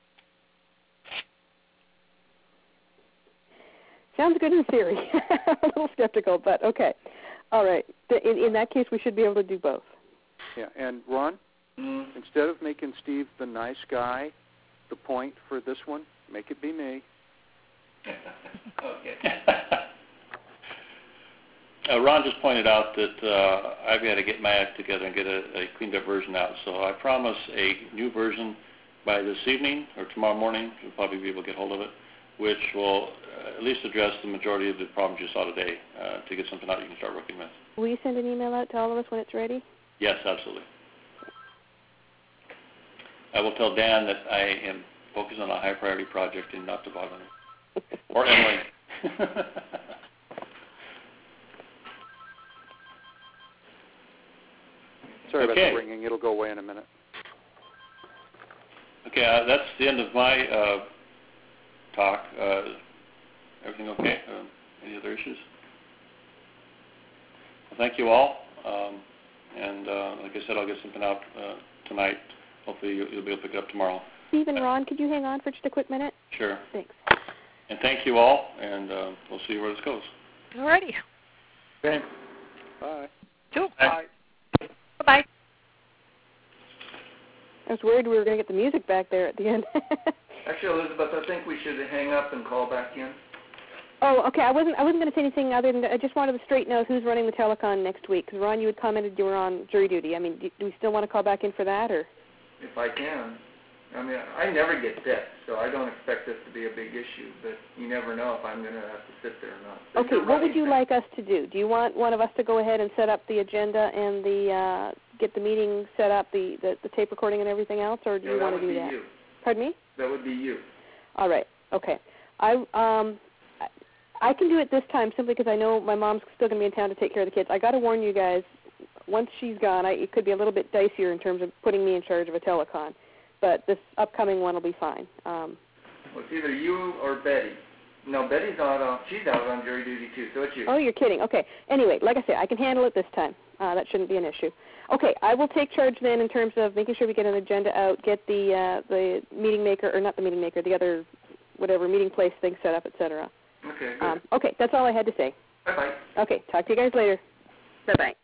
Sounds good in theory. I'm a little skeptical, but okay. All right. In, in that case, we should be able to do both. Yeah, and Ron, mm. instead of making Steve the nice guy, the point for this one, make it be me. Okay. Uh, Ron just pointed out that uh, I've got to get my act together and get a, a cleaned up version out. So I promise a new version by this evening or tomorrow morning. You'll probably be able to get hold of it, which will uh, at least address the majority of the problems you saw today uh, to get something out you can start working with. Will you send an email out to all of us when it's ready? Yes, absolutely. I will tell Dan that I am focused on a high priority project and not to bother him. Or Emily. Sorry okay. about the ringing. It'll go away in a minute. Okay, uh, that's the end of my uh, talk. Uh, everything okay? Uh, any other issues? Well, thank you all. Um, and uh, like I said, I'll get something out uh, tonight. Hopefully you, you'll be able to pick it up tomorrow. Steve and Ron, could you hang on for just a quick minute? Sure. Thanks. And thank you all, and uh, we'll see where this goes. All righty. Okay. Bye. Cool. Bye. Bye-bye. was worried we were going to get the music back there at the end. Actually, Elizabeth, I think we should hang up and call back in. Oh, okay. I wasn't. I wasn't going to say anything other than I just wanted to straighten out who's running the telecon next week. Because Ron, you had commented you were on jury duty. I mean, do, do we still want to call back in for that, or? If I can. I mean, I never get sick, so I don't expect this to be a big issue. But you never know if I'm going to have to sit there or not. But okay. What would you like us to do? Do you want one of us to go ahead and set up the agenda and the uh, get the meeting set up, the, the the tape recording and everything else, or do no, you that want to do be that? You. Pardon me? That would be you. All right. Okay. I um. I can do it this time simply because I know my mom's still going to be in town to take care of the kids. I got to warn you guys, once she's gone, I, it could be a little bit dicier in terms of putting me in charge of a telecon. But this upcoming one will be fine. Um, well, it's either you or Betty. No, Betty's out on, she's out on jury duty too, so it's you. Oh, you're kidding. Okay. Anyway, like I said, I can handle it this time. Uh, that shouldn't be an issue. Okay, I will take charge then in terms of making sure we get an agenda out, get the uh, the meeting maker, or not the meeting maker, the other whatever meeting place thing set up, et cetera. Okay, good. Um, okay, that's all I had to say. Bye-bye. Okay, talk to you guys later. Bye-bye.